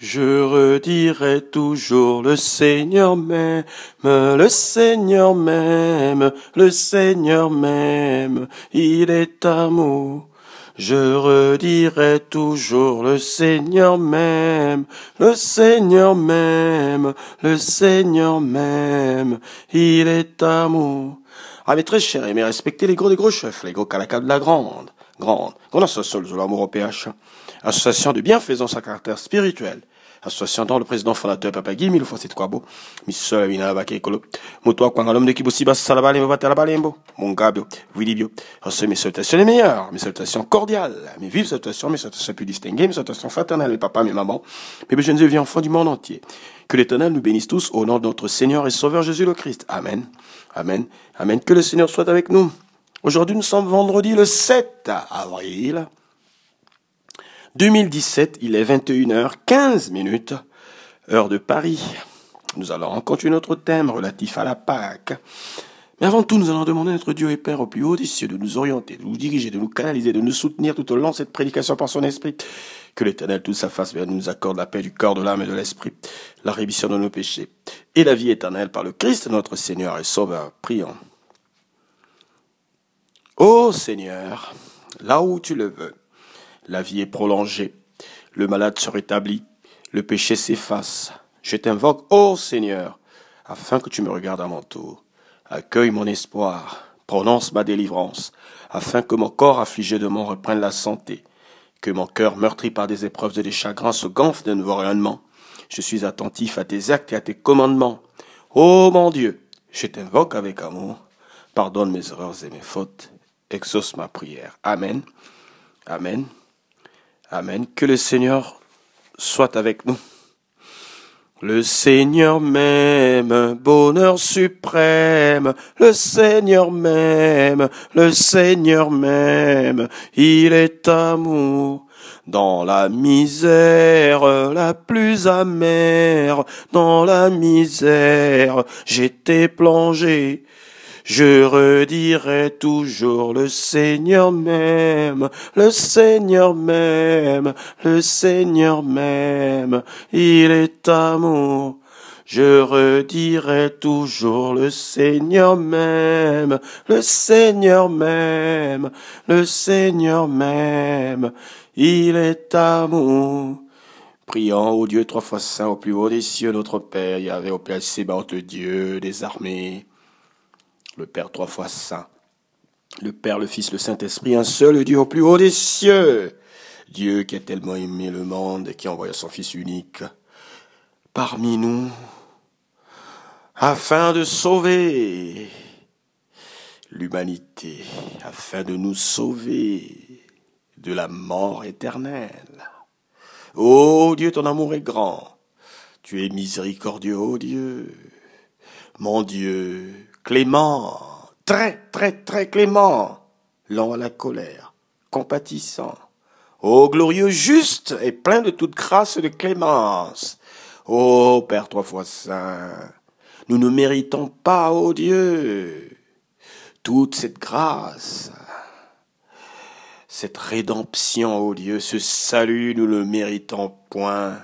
Je redirai toujours le Seigneur m'aime, le Seigneur m'aime, le Seigneur m'aime, il est amour. Je redirai toujours le Seigneur m'aime, le Seigneur m'aime, le Seigneur m'aime, il est amour. Ah, mes très chers et mes respectés, les gros chefs, les gros calacas de la grande association de l'amour au PH, association de bienfaisance à caractère spirituel, association dont le président fondateur Papa Guy, mille fois c'est quoi beau, Missole Vina Bake Kolo, Moto Kwangalom de Kibosiba Salabale, Vatalabalembo, mon gabio, Willibio, mes salutations les meilleures, mes salutations cordiales, mes vives salutations, mes salutations plus distinguées, mes salutations fraternelles, mes papas, mes mamans, mes jeunes et vieux enfants du monde entier. Que l'Éternel nous bénisse tous au nom de notre Seigneur et Sauveur Jésus le Christ. Amen. Amen. Amen. Que le Seigneur soit avec nous. Aujourd'hui, nous sommes vendredi le 7 avril 2017. Il est 21h15, heure de Paris. Nous allons continuer notre thème relatif à la Pâque. Mais avant tout, nous allons demander à notre Dieu et Père au plus haut des cieux de nous orienter, de nous diriger, de nous canaliser, de nous soutenir tout au long de cette prédication par son esprit. Que l'Éternel, toute sa face, nous accorde la paix du corps, de l'âme et de l'esprit, la rémission de nos péchés et la vie éternelle par le Christ, notre Seigneur et Sauveur. Prions. Ô Seigneur, là où tu le veux, la vie est prolongée, le malade se rétablit, le péché s'efface. Je t'invoque, ô Seigneur, afin que tu me regardes à mon tour. Accueille mon espoir, prononce ma délivrance, afin que mon corps affligé de mort reprenne la santé, que mon cœur meurtri par des épreuves et des chagrins se gonfle de nouveau rayonnement. Je suis attentif à tes actes et à tes commandements. Ô mon Dieu, je t'invoque avec amour, pardonne mes erreurs et mes fautes, exauce ma prière. Amen. Amen. Amen. Que le Seigneur soit avec nous. Le Seigneur m'aime, bonheur suprême. Le Seigneur m'aime, le Seigneur m'aime. Il est amour. Dans la misère la plus amère, dans la misère j'étais plongé. Je redirai toujours le Seigneur m'aime, le Seigneur m'aime, le Seigneur m'aime, il est amour. Je redirai toujours le Seigneur m'aime, le Seigneur m'aime, le Seigneur m'aime, il est amour. Prions au Dieu trois fois saint, au plus haut des cieux, notre Père, Yahvé, au Père Sébaoth, le Dieu des armées. Le Père trois fois saint, le Père, le Fils, le Saint-Esprit, un seul Dieu au plus haut des cieux. Dieu qui a tellement aimé le monde et qui envoya son Fils unique parmi nous, afin de sauver l'humanité, afin de nous sauver de la mort éternelle. Ô Dieu, ton amour est grand, tu es miséricordieux, ô Dieu, mon Dieu, clément, très clément, lent à la colère, compatissant, ô glorieux, juste et plein de toute grâce et de clémence. Ô Père trois fois saint, nous ne méritons pas, ô Dieu, toute cette grâce, cette rédemption, ô Dieu, ce salut, nous ne le méritons point.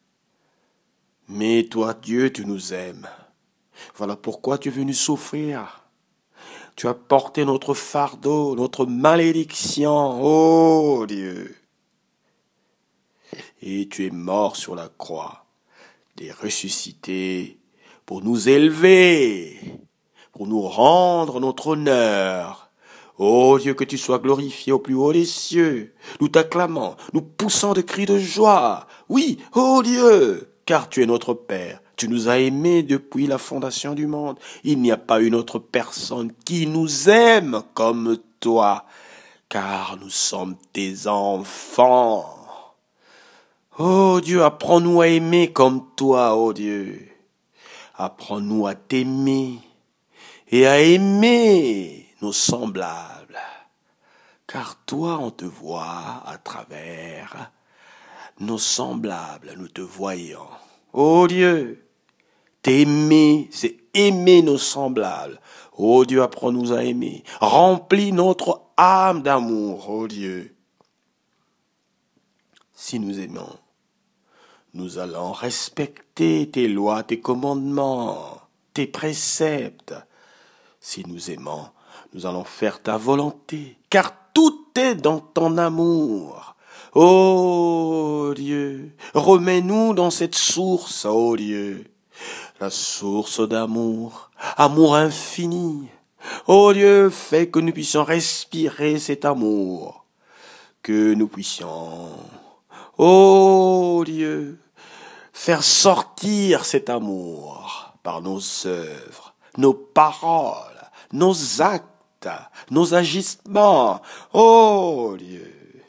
Mais toi, Dieu, tu nous aimes. Voilà pourquoi tu es venu souffrir. Tu as porté notre fardeau, notre malédiction, ô Dieu. Et tu es mort sur la croix, et ressuscité pour nous élever, pour nous rendre notre honneur. Ô Dieu, que tu sois glorifié au plus haut des cieux. Nous t'acclamons, nous poussons de cris de joie. Oui, ô Dieu, car tu es notre Père. Tu nous as aimés depuis la fondation du monde. Il n'y a pas une autre personne qui nous aime comme toi, car nous sommes tes enfants. Oh Dieu, apprends-nous à aimer comme toi, oh Dieu. Apprends-nous à t'aimer et à aimer nos semblables, car toi, on te voit à travers nos semblables, nous te voyons. Oh Dieu, t'aimer, c'est aimer nos semblables. Oh Dieu, apprends-nous à aimer. Remplis notre âme d'amour, oh Dieu. Si nous aimons, Nous allons respecter tes lois, tes commandements, tes préceptes. Si nous aimons, nous allons faire ta volonté, car tout est dans ton amour. Ô Dieu, remets-nous dans cette source, ô Dieu, la source d'amour, amour infini. Ô Dieu, fais que nous puissions respirer cet amour, que nous puissions, ô Dieu, faire sortir cet amour par nos œuvres, nos paroles, nos actes, nos agissements. Ô Dieu,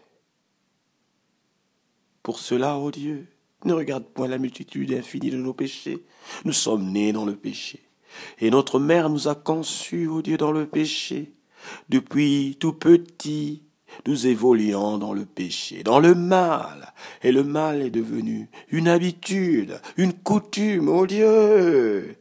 pour cela, ô Dieu, ne regarde point la multitude infinie de nos péchés. Nous sommes nés dans le péché. Et notre mère nous a conçus, ô Dieu, dans le péché. Depuis tout petit, nous évoluons dans le péché, dans le mal. Et le mal est devenu une habitude, une coutume, ô Dieu.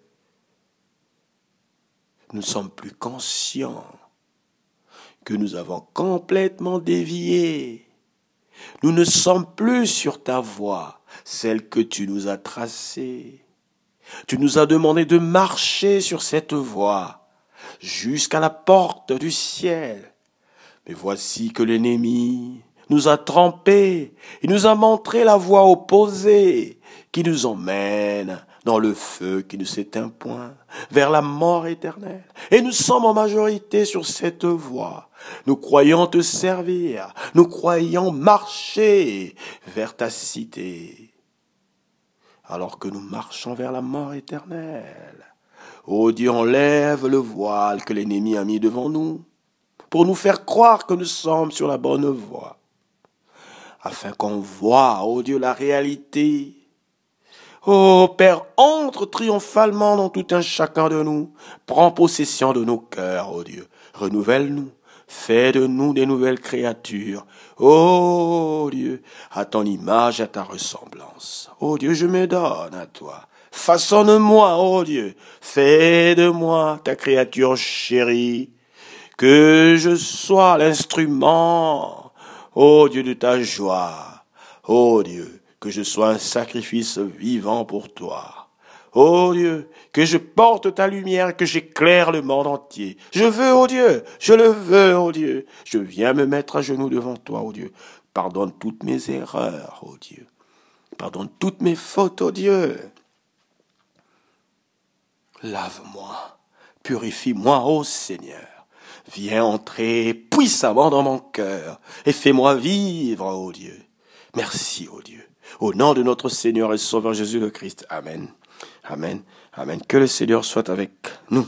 Nous ne sommes plus conscients que nous avons complètement dévié. Nous ne sommes plus sur ta voie, celle que tu nous as tracée. Tu nous as demandé de marcher sur cette voie jusqu'à la porte du ciel. Mais voici que l'ennemi nous a trompés, il nous a montré la voie opposée qui nous emmène dans le feu qui ne s'éteint point, vers la mort éternelle. Et nous sommes en majorité sur cette voie. Nous croyons te servir, nous croyons marcher vers ta cité, alors que nous marchons vers la mort éternelle. Ô Dieu, enlève le voile que l'ennemi a mis devant nous, pour nous faire croire que nous sommes sur la bonne voie, afin qu'on voie, ô Dieu, la réalité. Ô Père, entre triomphalement dans tout un chacun de nous, prends possession de nos cœurs, ô Dieu, renouvelle-nous, fais de nous des nouvelles créatures, ô Dieu, à ton image, à ta ressemblance. Ô Dieu, je me donne à toi, façonne-moi, ô Dieu, fais de moi ta créature chérie, que je sois l'instrument, ô Dieu, de ta joie, ô Dieu, que je sois un sacrifice vivant pour toi. Ô Dieu, que je porte ta lumière, que j'éclaire le monde entier. Je veux, ô Dieu, je le veux, ô Dieu. Je viens me mettre à genoux devant toi, ô Dieu. Pardonne toutes mes erreurs, ô Dieu. Pardonne toutes mes fautes, ô Dieu. Lave-moi, purifie-moi, ô Seigneur. Viens entrer puissamment dans mon cœur et fais-moi vivre, ô Dieu. Merci, ô Dieu. Au nom de notre Seigneur et Sauveur Jésus le Christ. Amen. Amen. Amen. Que le Seigneur soit avec nous.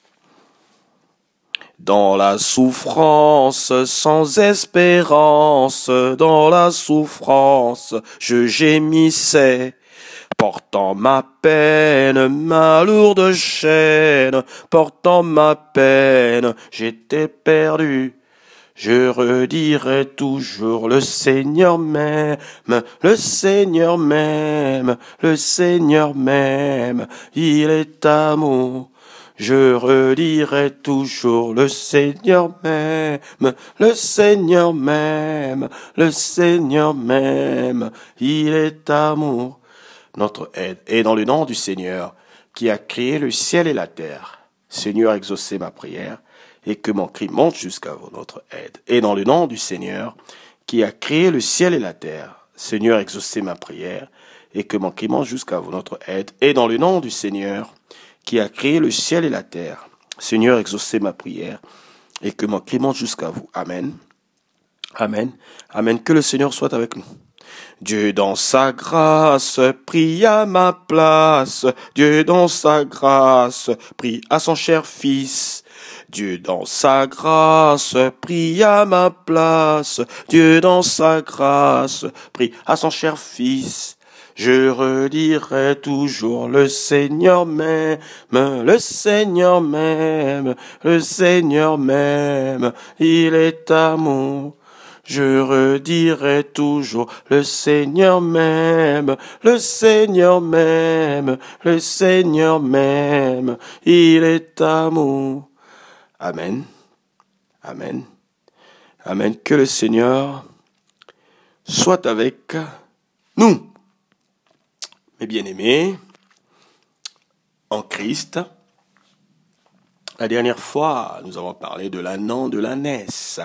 Dans la souffrance, sans espérance, dans la souffrance, je gémissais, portant ma peine, ma lourde chaîne, portant ma peine, j'étais perdu. Je redirai toujours le Seigneur m'aime, le Seigneur m'aime, le Seigneur m'aime, il est amour. Je redirai toujours le Seigneur m'aime, le Seigneur m'aime, le Seigneur m'aime, il est amour. Notre aide est dans le nom du Seigneur qui a créé le ciel et la terre. Seigneur, exaucez ma prière et que mon cri monte jusqu'à vous, notre aide. Et dans le nom du Seigneur, qui a créé le ciel et la terre, Seigneur, exaucez ma prière, et que mon cri monte jusqu'à vous, notre aide. Et dans le nom du Seigneur, qui a créé le ciel et la terre, Seigneur, exaucez ma prière, et que mon cri monte jusqu'à vous. Amen. Amen. Amen. Que le Seigneur soit avec nous. Dieu dans sa grâce prie à ma place. Dieu dans sa grâce prie à son cher Fils. Dieu dans sa grâce prie à ma place. Dieu dans sa grâce prie à son cher Fils. Je redirai toujours le Seigneur m'aime, le Seigneur m'aime, le Seigneur m'aime, il est amour. Je redirai toujours le Seigneur m'aime, le Seigneur m'aime, le Seigneur m'aime, il est amour. Amen. Amen. Amen. Que le Seigneur soit avec nous. Mes bien-aimés, en Christ, la dernière fois, nous avons parlé de l'ânon de l'ânesse.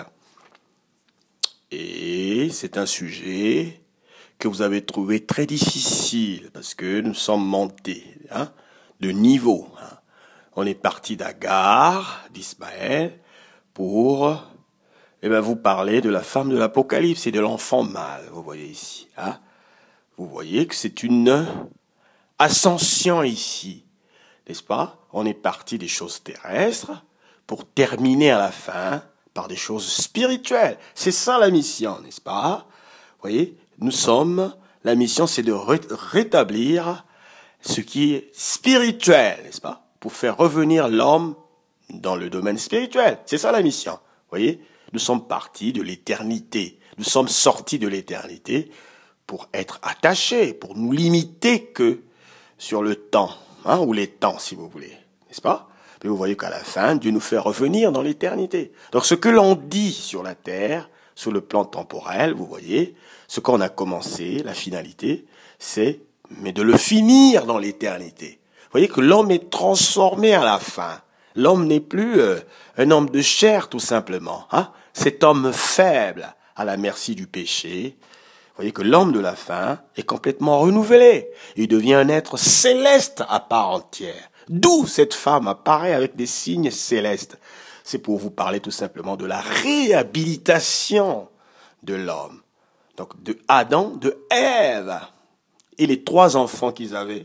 Et c'est un sujet que vous avez trouvé très difficile parce que nous sommes montés de niveau. On est parti d'Agar, d'Ismaël, pour vous parler de la femme de l'Apocalypse et de l'enfant mâle, vous voyez ici. Vous voyez que c'est une ascension ici, n'est-ce pas? On est parti des choses terrestres pour terminer à la fin par des choses spirituelles. C'est ça la mission, n'est-ce pas? Vous voyez, la mission c'est de rétablir ce qui est spirituel, n'est-ce pas? Pour faire revenir l'homme dans le domaine spirituel. C'est ça la mission. Vous voyez, nous sommes partis de l'éternité. Nous sommes sortis de l'éternité pour être attachés, pour nous limiter que sur le temps, ou les temps si vous voulez, n'est-ce pas? Mais vous voyez qu'à la fin, Dieu nous fait revenir dans l'éternité. Donc ce que l'on dit sur la terre, sur le plan temporel, vous voyez, ce qu'on a commencé, la finalité, c'est mais de le finir dans l'éternité. Vous voyez que l'homme est transformé à la fin. L'homme n'est plus un homme de chair, tout simplement. Cet homme faible, à la merci du péché. Vous voyez que l'homme de la fin est complètement renouvelé. Il devient un être céleste à part entière. D'où cette femme apparaît avec des signes célestes. C'est pour vous parler tout simplement de la réhabilitation de l'homme. Donc de Adam, de Ève. Et les 3 enfants qu'ils avaient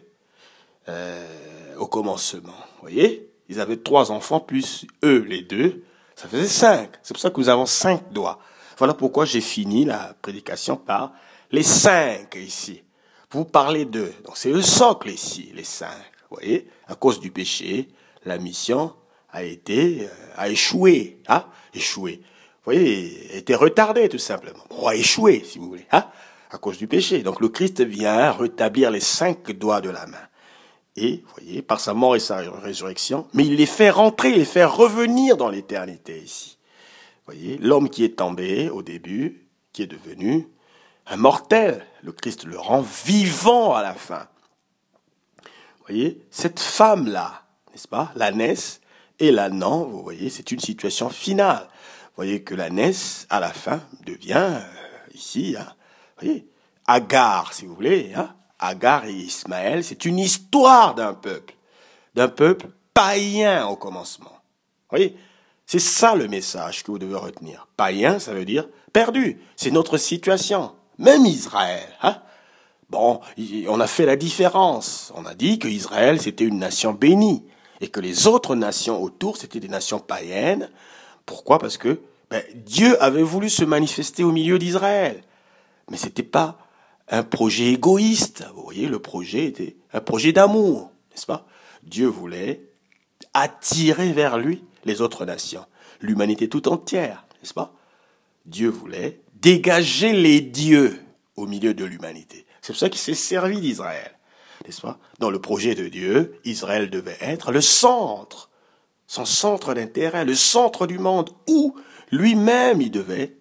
au commencement. Vous voyez? Ils avaient 3 enfants plus eux, les 2. Ça faisait 5. C'est pour ça que nous avons 5 doigts. Voilà pourquoi j'ai fini la prédication par les 5 ici. Pour vous parler d'eux. Donc c'est le socle ici, les 5. Vous voyez? À cause du péché, la mission a échoué. Échoué. Vous voyez? A été retardée tout simplement. Bon, a échoué, si vous voulez. À cause du péché. Donc le Christ vient rétablir les 5 doigts de la main. Et, vous voyez, par sa mort et sa résurrection, mais il les fait rentrer, il les fait revenir dans l'éternité ici. Vous voyez, l'homme qui est tombé au début, qui est devenu un mortel, le Christ le rend vivant à la fin. Vous voyez, cette femme-là, n'est-ce pas, l'ânesse et l'ânon, vous voyez, c'est une situation finale. Vous voyez que l'ânesse, à la fin, devient, ici, vous voyez, Agar, si vous voulez, Agar et Ismaël, c'est une histoire d'un peuple païen au commencement. Vous voyez, c'est ça le message que vous devez retenir. Païen, ça veut dire perdu. C'est notre situation. Même Israël, Bon, on a fait la différence. On a dit que Israël, c'était une nation bénie et que les autres nations autour, c'était des nations païennes. Pourquoi? Parce que Dieu avait voulu se manifester au milieu d'Israël. Mais c'était pas un projet égoïste. Vous voyez, le projet était un projet d'amour, n'est-ce pas? Dieu voulait attirer vers lui les autres nations, l'humanité tout entière, n'est-ce pas? Dieu voulait dégager les dieux au milieu de l'humanité. C'est pour ça qu'il s'est servi d'Israël, n'est-ce pas? Dans le projet de Dieu, Israël devait être le centre, son centre d'intérêt, le centre du monde, où lui-même il devait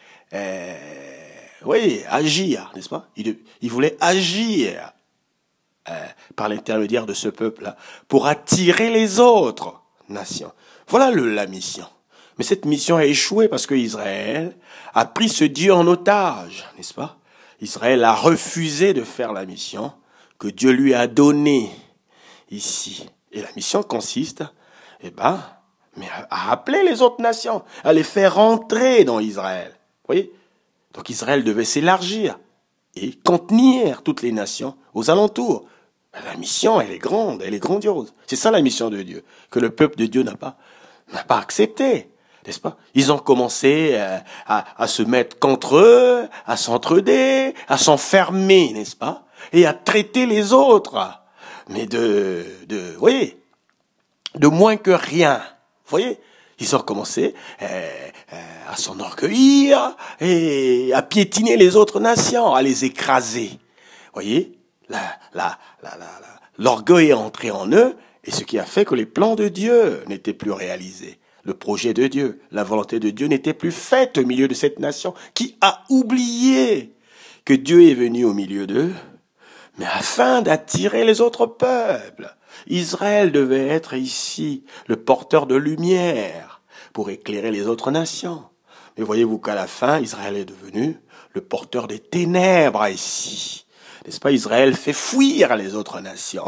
agir, n'est-ce pas? Il voulait agir par l'intermédiaire de ce peuple-là pour attirer les autres nations. Voilà la mission. Mais cette mission a échoué parce que Israël a pris ce Dieu en otage, n'est-ce pas? Israël a refusé de faire la mission que Dieu lui a donnée ici. Et la mission consiste, à appeler les autres nations, à les faire rentrer dans Israël. Vous voyez? Donc Israël devait s'élargir et contenir toutes les nations aux alentours. La mission, elle est grande, elle est grandiose. C'est ça la mission de Dieu, que le peuple de Dieu n'a pas accepté, n'est-ce pas? Ils ont commencé à se mettre contre eux, à s'entraider, à s'enfermer, n'est-ce pas? Et à traiter les autres, mais de moins que rien. Vous voyez? Ils ont commencé à s'enorgueillir et à piétiner les autres nations, à les écraser. Vous voyez? L'orgueil est entré en eux, et ce qui a fait que les plans de Dieu n'étaient plus réalisés. Le projet de Dieu, la volonté de Dieu n'était plus faite au milieu de cette nation qui a oublié que Dieu est venu au milieu d'eux mais afin d'attirer les autres peuples. Israël devait être ici le porteur de lumière pour éclairer les autres nations. Mais voyez-vous qu'à la fin, Israël est devenu le porteur des ténèbres ici. N'est-ce pas? Israël fait fuir les autres nations.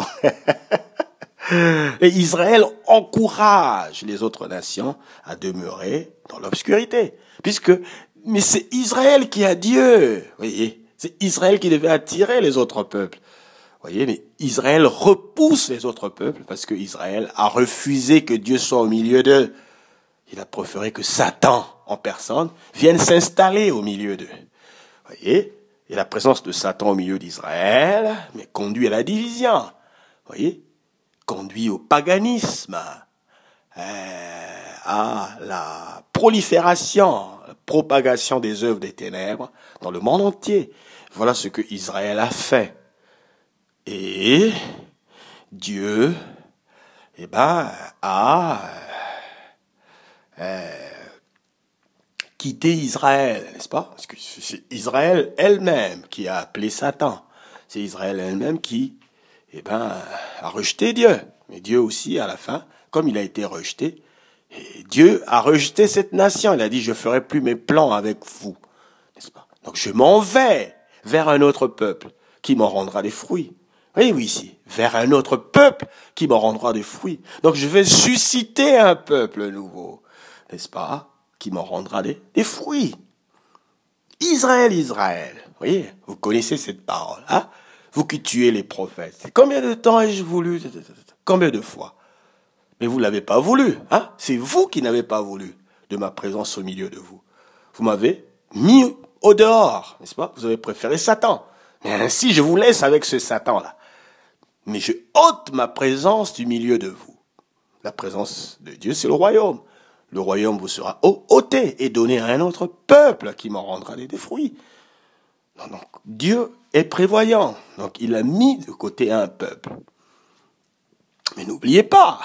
Et Israël encourage les autres nations à demeurer dans l'obscurité. Mais c'est Israël qui a Dieu. Vous voyez? C'est Israël qui devait attirer les autres peuples. Vous voyez? Mais Israël repousse les autres peuples parce que Israël a refusé que Dieu soit au milieu d'eux. Il a préféré que Satan, en personne, vienne s'installer au milieu d'eux. Vous voyez? Et la présence de Satan au milieu d'Israël, mais conduit à la division. Vous voyez? Conduit au paganisme, à la prolifération, la propagation des œuvres des ténèbres dans le monde entier. Voilà ce que Israël a fait. Et Dieu, a quitté Israël, n'est-ce pas? Parce que c'est Israël elle-même qui a appelé Satan. C'est Israël elle-même qui a rejeté Dieu. Mais Dieu aussi, à la fin, comme il a été rejeté, et Dieu a rejeté cette nation. Il a dit, je ferai plus mes plans avec vous. N'est-ce pas? Donc je m'en vais vers un autre peuple qui m'en rendra des fruits. Oui, ici, vers un autre peuple qui m'en rendra des fruits. Donc je vais susciter un peuple nouveau, n'est-ce pas? Qui m'en rendra des fruits. Israël, Israël. Vous voyez, vous connaissez cette parole, hein? Vous qui tuez les prophètes. Combien de temps ai-je voulu? Combien de fois? Mais vous l'avez pas voulu, hein? C'est vous qui n'avez pas voulu de ma présence au milieu de vous. Vous m'avez mis au dehors, n'est-ce pas? Vous avez préféré Satan. Mais ainsi, je vous laisse avec ce Satan-là. Mais je ôte ma présence du milieu de vous. La présence de Dieu, c'est le royaume. Le royaume vous sera ôté et donné à un autre peuple qui m'en rendra des fruits. Donc, Dieu est prévoyant. Donc, il a mis de côté un peuple. Mais n'oubliez pas,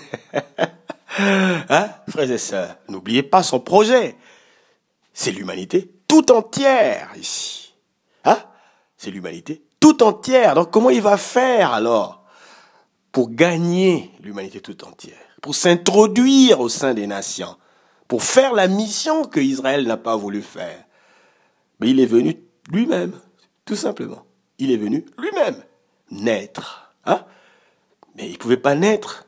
hein, frères et sœurs, n'oubliez pas son projet. C'est l'humanité tout entière ici. Hein? C'est l'humanité tout entière. Donc, comment il va faire alors pour gagner l'humanité tout entière, pour s'introduire au sein des nations, pour faire la mission que Israël n'a pas voulu faire? Mais il est venu lui-même, tout simplement. Il est venu lui-même naître. Hein? Mais il ne pouvait pas naître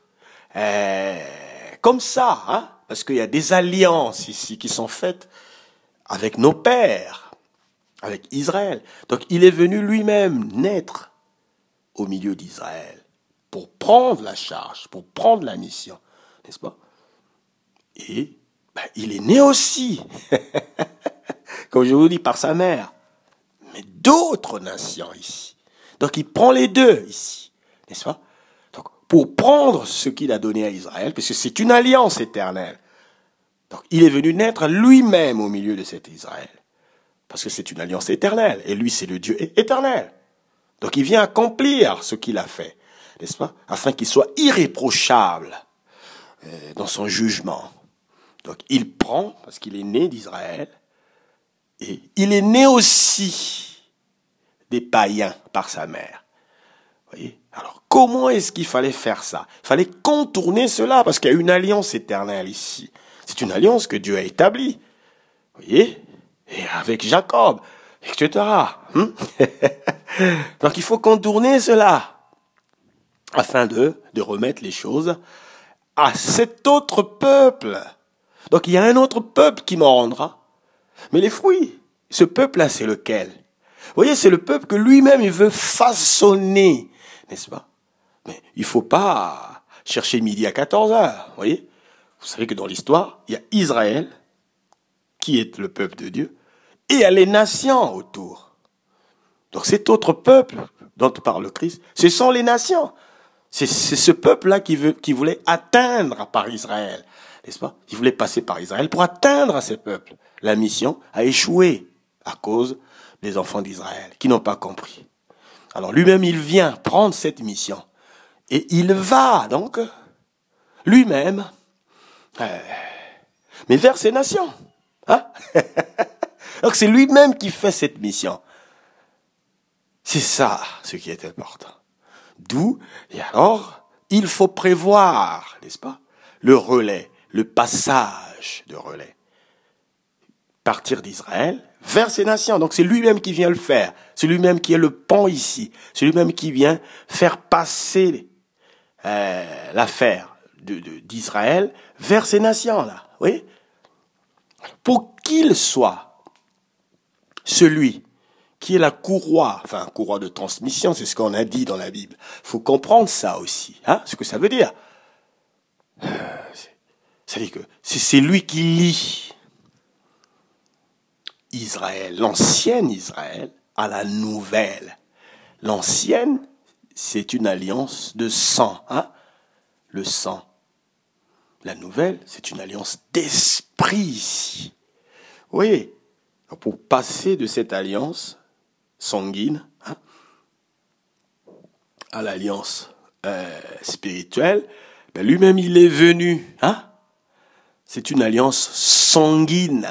comme ça, hein? Parce qu'il y a des alliances ici qui sont faites avec nos pères, avec Israël. Donc il est venu lui-même naître au milieu d'Israël pour prendre la charge, pour prendre la mission, n'est-ce pas? Et il est né aussi, comme je vous dis, par sa mère, mais d'autres nations ici. Donc il prend les deux ici, n'est-ce pas? Donc pour prendre ce qu'il a donné à Israël, parce que c'est une alliance éternelle. Donc il est venu naître lui-même au milieu de cet Israël, parce que c'est une alliance éternelle, et lui c'est le Dieu éternel. Donc il vient accomplir ce qu'il a fait, n'est-ce pas? Afin qu'il soit irréprochable dans son jugement. Donc il prend, parce qu'il est né d'Israël, et il est né aussi des païens par sa mère. Vous voyez? Alors comment est-ce qu'il fallait faire ça? Il fallait contourner cela, parce qu'il y a une alliance éternelle ici. C'est une alliance que Dieu a établie. Vous voyez? Et avec Jacob, etc. Donc il faut contourner cela, afin de remettre les choses à cet autre peuple. Donc il y a un autre peuple qui m'en rendra. Mais les fruits, ce peuple-là, c'est lequel? Vous voyez, c'est le peuple que lui-même, il veut façonner, n'est-ce pas? Mais il ne faut pas chercher midi à 14 heures, vous voyez? Vous savez que dans l'histoire, il y a Israël, qui est le peuple de Dieu, et il y a les nations autour. Donc cet autre peuple dont parle le Christ, ce sont les nations. C'est ce peuple-là qui voulait atteindre par Israël, n'est-ce pas? Il voulait passer par Israël pour atteindre ces peuples. La mission a échoué à cause des enfants d'Israël qui n'ont pas compris. Alors lui-même, il vient prendre cette mission et il va donc lui-même, mais vers ces nations. Hein? Donc c'est lui-même qui fait cette mission. C'est ça ce qui est important. D'où, et alors, il faut prévoir, n'est-ce pas, le relais, le passage de relais. Partir d'Israël vers ces nations. Donc c'est lui-même qui vient le faire. C'est lui-même qui est le pont ici. C'est lui-même qui vient faire passer l'affaire d'Israël vers ces nations-là. Oui? Pour qu'il soit celui qui est la courroie, enfin courroie de transmission, c'est ce qu'on a dit dans la Bible. Il faut comprendre ça aussi, hein, ce que ça veut dire. C'est-à-dire que c'est lui qui lie Israël, l'ancienne Israël, à la nouvelle. L'ancienne, c'est une alliance de sang, hein, le sang. La nouvelle, c'est une alliance d'esprit ici. Vous voyez, pour passer de cette alliance sanguine, hein, à l'alliance spirituelle, ben lui-même il est venu. Hein? C'est une alliance sanguine.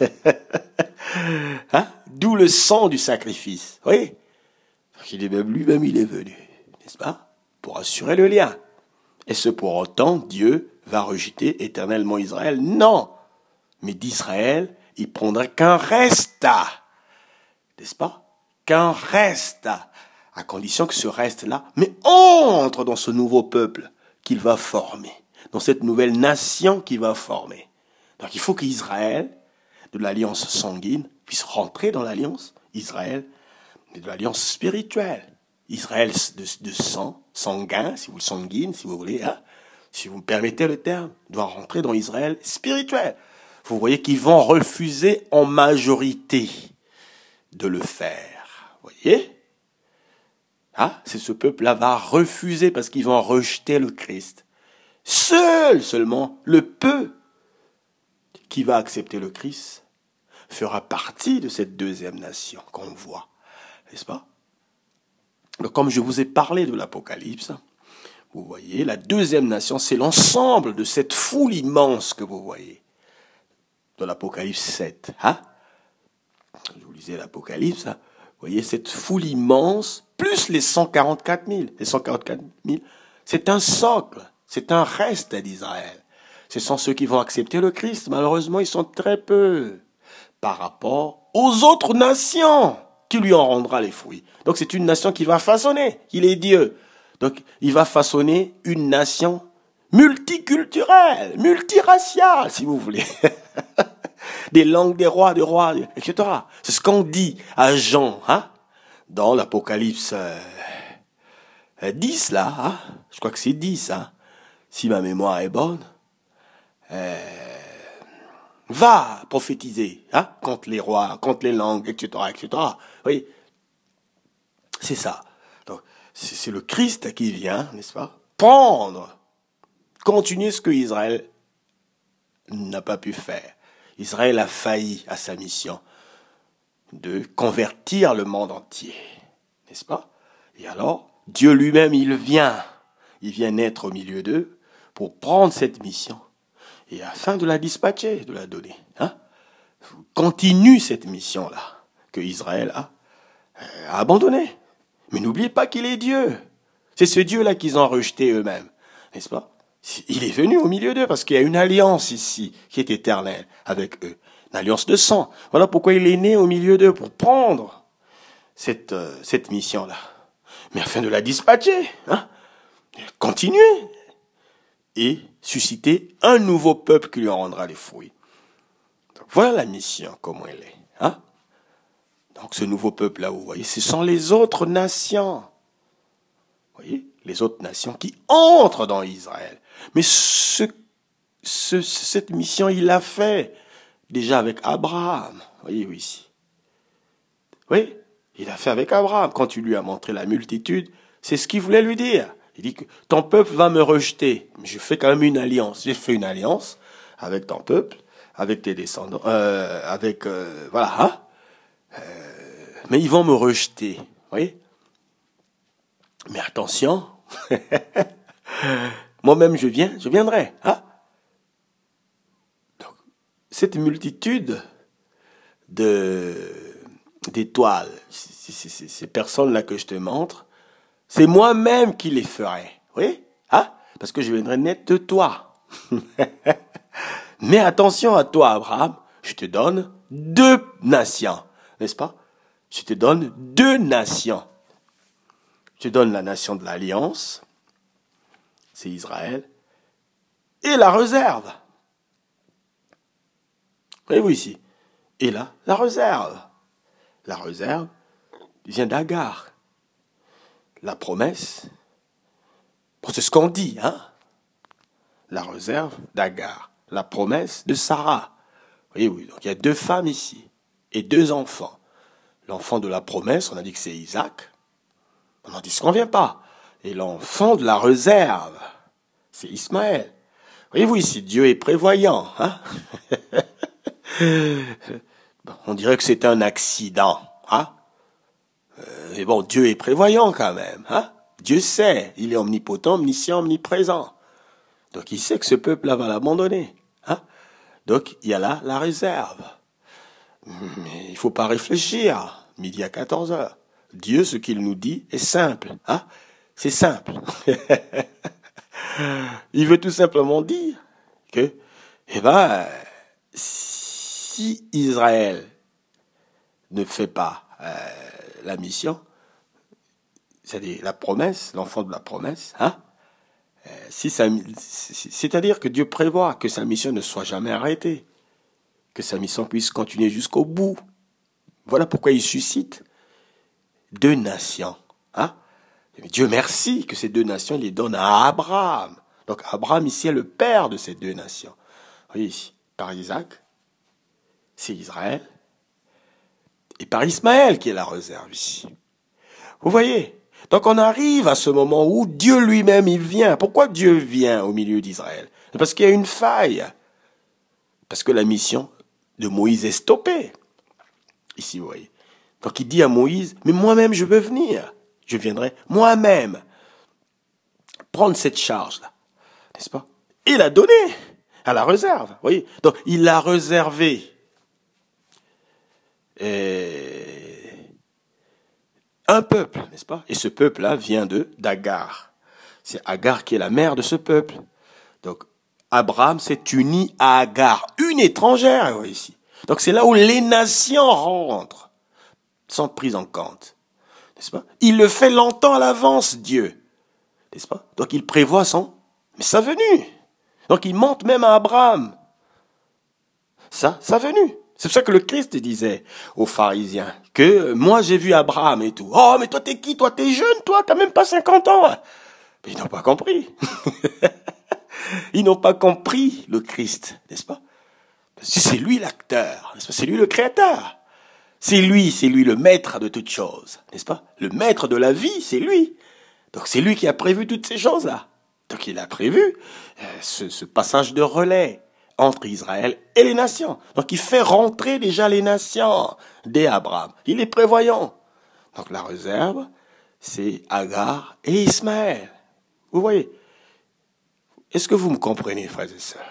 Hein? D'où le sang du sacrifice. Oui. Lui-même il est venu, n'est-ce pas? Pour assurer le lien. Est-ce pour autant Dieu va rejeter éternellement Israël? Non. Mais d'Israël, il prendra qu'un reste. N'est-ce pas? Qu'un reste. À condition que ce reste-là, mais entre dans ce nouveau peuple qu'il va former, dans cette nouvelle nation qu'il va former. Donc il faut qu'Israël, de l'alliance sanguine, puisse rentrer dans l'alliance Israël, de l'alliance spirituelle. Israël de sang, sanguin, si vous le sanguine, si vous voulez, hein, si vous me permettez le terme, doit rentrer dans Israël spirituel. Vous voyez qu'ils vont refuser en majorité de le faire. Vous voyez? Ah, c'est ce peuple-là va refuser parce qu'ils vont rejeter le Christ. Seulement, le peu qui va accepter le Christ fera partie de cette deuxième nation qu'on voit. N'est-ce pas? Donc, comme je vous ai parlé de l'Apocalypse, vous voyez, la deuxième nation, c'est l'ensemble de cette foule immense que vous voyez. De l'Apocalypse 7. Hein? Je vous lisais l'Apocalypse. Hein? Vous voyez, cette foule immense, plus les 144 000. Les 144 000, c'est un socle, c'est un reste d'Israël. Ce sont ceux qui vont accepter le Christ. Malheureusement, ils sont très peu par rapport aux autres nations qui lui en rendra les fruits. Donc c'est une nation qui va façonner, il est Dieu. Donc il va façonner une nation multiculturelle, multiraciale, si vous voulez. Des langues des rois, etc. C'est ce qu'on dit à Jean, hein, dans l'Apocalypse 10, là. Hein, je crois que c'est 10, hein, si ma mémoire est bonne. Va prophétiser, hein, contre les rois, contre les langues, etc., etc. Oui, c'est ça. Donc, c'est le Christ qui vient, n'est-ce pas, prendre, continuer ce que Israël n'a pas pu faire. Israël a failli à sa mission de convertir le monde entier, n'est-ce pas? Et alors, Dieu lui-même, il vient naître au milieu d'eux pour prendre cette mission et afin de la dispatcher, de la donner. Hein? Continue cette mission-là que Israël a abandonnée. Mais n'oubliez pas qu'il est Dieu. C'est ce Dieu-là qu'ils ont rejeté eux-mêmes, n'est-ce pas? Il est venu au milieu d'eux parce qu'il y a une alliance ici qui est éternelle avec eux. Une alliance de sang. Voilà pourquoi il est né au milieu d'eux, pour prendre cette mission-là. Mais afin de la dispatcher, hein, continuer et susciter un nouveau peuple qui lui en rendra les fruits. Donc, voilà la mission, comment elle est. Hein? Donc ce nouveau peuple-là, vous voyez, ce sont les autres nations. Vous voyez, les autres nations qui entrent dans Israël. Mais cette mission, il l'a fait déjà avec Abraham. Vous voyez, oui, ici. Oui, il l'a fait avec Abraham. Quand il lui a montré la multitude, c'est ce qu'il voulait lui dire. Il dit que ton peuple va me rejeter. Mais je fais quand même une alliance. J'ai fait une alliance avec ton peuple, avec tes descendants, voilà. Hein? Mais ils vont me rejeter. Vous voyez? Mais attention, moi-même je viendrai. Hein? Donc, cette multitude de d'étoiles, ces personnes-là que je te montre, c'est moi-même qui les ferai. Oui? Hein? Parce que je viendrai naître de toi. Mais attention à toi, Abraham, je te donne 2 nations. N'est-ce pas? Je te donne 2 nations. Je te donne la nation de l'Alliance, c'est Israël, et la réserve. Voyez-vous ici? Et là, la réserve. La réserve vient d'Agar. La promesse, c'est ce qu'on dit, hein? La réserve d'Agar. La promesse de Sarah. Oui, oui, donc il y a 2 femmes ici et 2 enfants. L'enfant de la promesse, on a dit que c'est Isaac. On n'en dit ce qu'on vient pas. Et l'enfant de la réserve, c'est Ismaël. Voyez-vous ici, Dieu est prévoyant, hein? Bon, on dirait que c'est un accident, hein? Mais bon, Dieu est prévoyant quand même, hein? Dieu sait, il est omnipotent, omniscient, omniprésent. Donc il sait que ce peuple-là va l'abandonner, hein? Donc il y a là la réserve. Mais il faut pas réfléchir, midi à 14 heures. Dieu, ce qu'il nous dit est simple, hein? C'est simple. Il veut tout simplement dire que, si Israël ne fait pas la mission, c'est-à-dire la promesse, l'enfant de la promesse, hein? C'est-à-dire que Dieu prévoit que sa mission ne soit jamais arrêtée, que sa mission puisse continuer jusqu'au bout. Voilà pourquoi il suscite 2 nations, hein? Dieu merci que ces 2 nations, il les donne à Abraham. Donc Abraham ici est le père de ces 2 nations. Oui, par Isaac, c'est Israël, et par Ismaël qui est la réserve ici. Vous voyez? Donc on arrive à ce moment où Dieu lui-même, il vient. Pourquoi Dieu vient au milieu d'Israël? Parce qu'il y a une faille. Parce que la mission de Moïse est stoppée. Ici, vous voyez. Donc il dit à Moïse, mais moi-même je veux venir. Je viendrai moi-même prendre cette charge-là. N'est-ce pas? Il a donné à la réserve. Vous voyez? Donc il l'a réservé. Un peuple, n'est-ce pas? Et ce peuple-là vient d'Agar. C'est Agar qui est la mère de ce peuple. Donc, Abraham s'est uni à Agar, une étrangère ici. Donc, c'est là où les nations rentrent, sont prises en compte. N'est-ce pas? Il le fait longtemps à l'avance, Dieu. N'est-ce pas? Donc, il prévoit sa venue. Donc, il monte même à Abraham. Sa venue. C'est pour ça que le Christ disait aux pharisiens que moi j'ai vu Abraham et tout. Oh, mais toi t'es qui? Toi t'es jeune, toi, t'as même pas 50 ans. Mais ils n'ont pas compris. Ils n'ont pas compris le Christ, n'est-ce pas? Parce que c'est lui l'acteur, n'est-ce pas? C'est lui le créateur. C'est lui le maître de toutes choses, n'est-ce pas? Le maître de la vie, c'est lui. Donc c'est lui qui a prévu toutes ces choses-là. Donc il a prévu ce passage de relais entre Israël et les nations. Donc il fait rentrer déjà les nations dès Abraham. Il est prévoyant. Donc la réserve, c'est Agar et Ismaël. Vous voyez? Est-ce que vous me comprenez, frères et sœurs?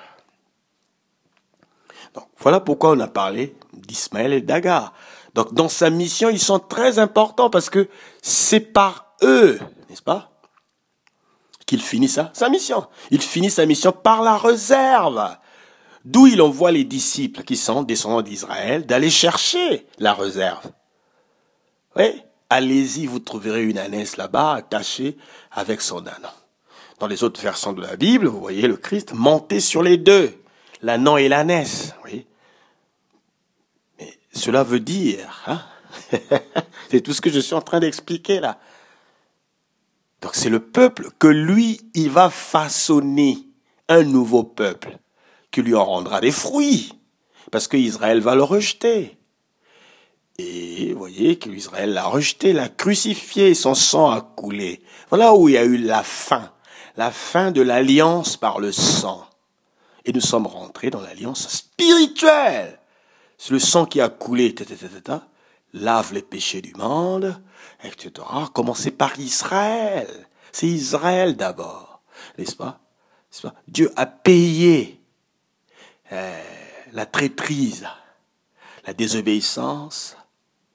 Donc voilà pourquoi on a parlé d'Ismaël et d'Agar. Donc dans sa mission, ils sont très importants parce que c'est par eux, n'est-ce pas, qu'il finit sa mission. Il finit sa mission par la réserve. D'où il envoie les disciples qui sont descendants d'Israël d'aller chercher la réserve. Oui, allez-y, vous trouverez une ânesse là-bas attachée avec son âne. Dans les autres versions de la Bible, vous voyez le Christ monter sur les 2, l'ânon et l'ânesse. Oui. Mais cela veut dire, hein? C'est tout ce que je suis en train d'expliquer là. Donc c'est le peuple que lui, il va façonner un nouveau peuple qui lui en rendra des fruits, parce que Israël va le rejeter. Et vous voyez que Israël l'a rejeté, l'a crucifié, son sang a coulé. Voilà où il y a eu la fin de l'alliance par le sang. Et nous sommes rentrés dans l'alliance spirituelle. C'est le sang qui a coulé, lave les péchés du monde, etc. Commencez par Israël. C'est Israël d'abord, n'est-ce pas? Dieu a payé la traîtrise, la désobéissance,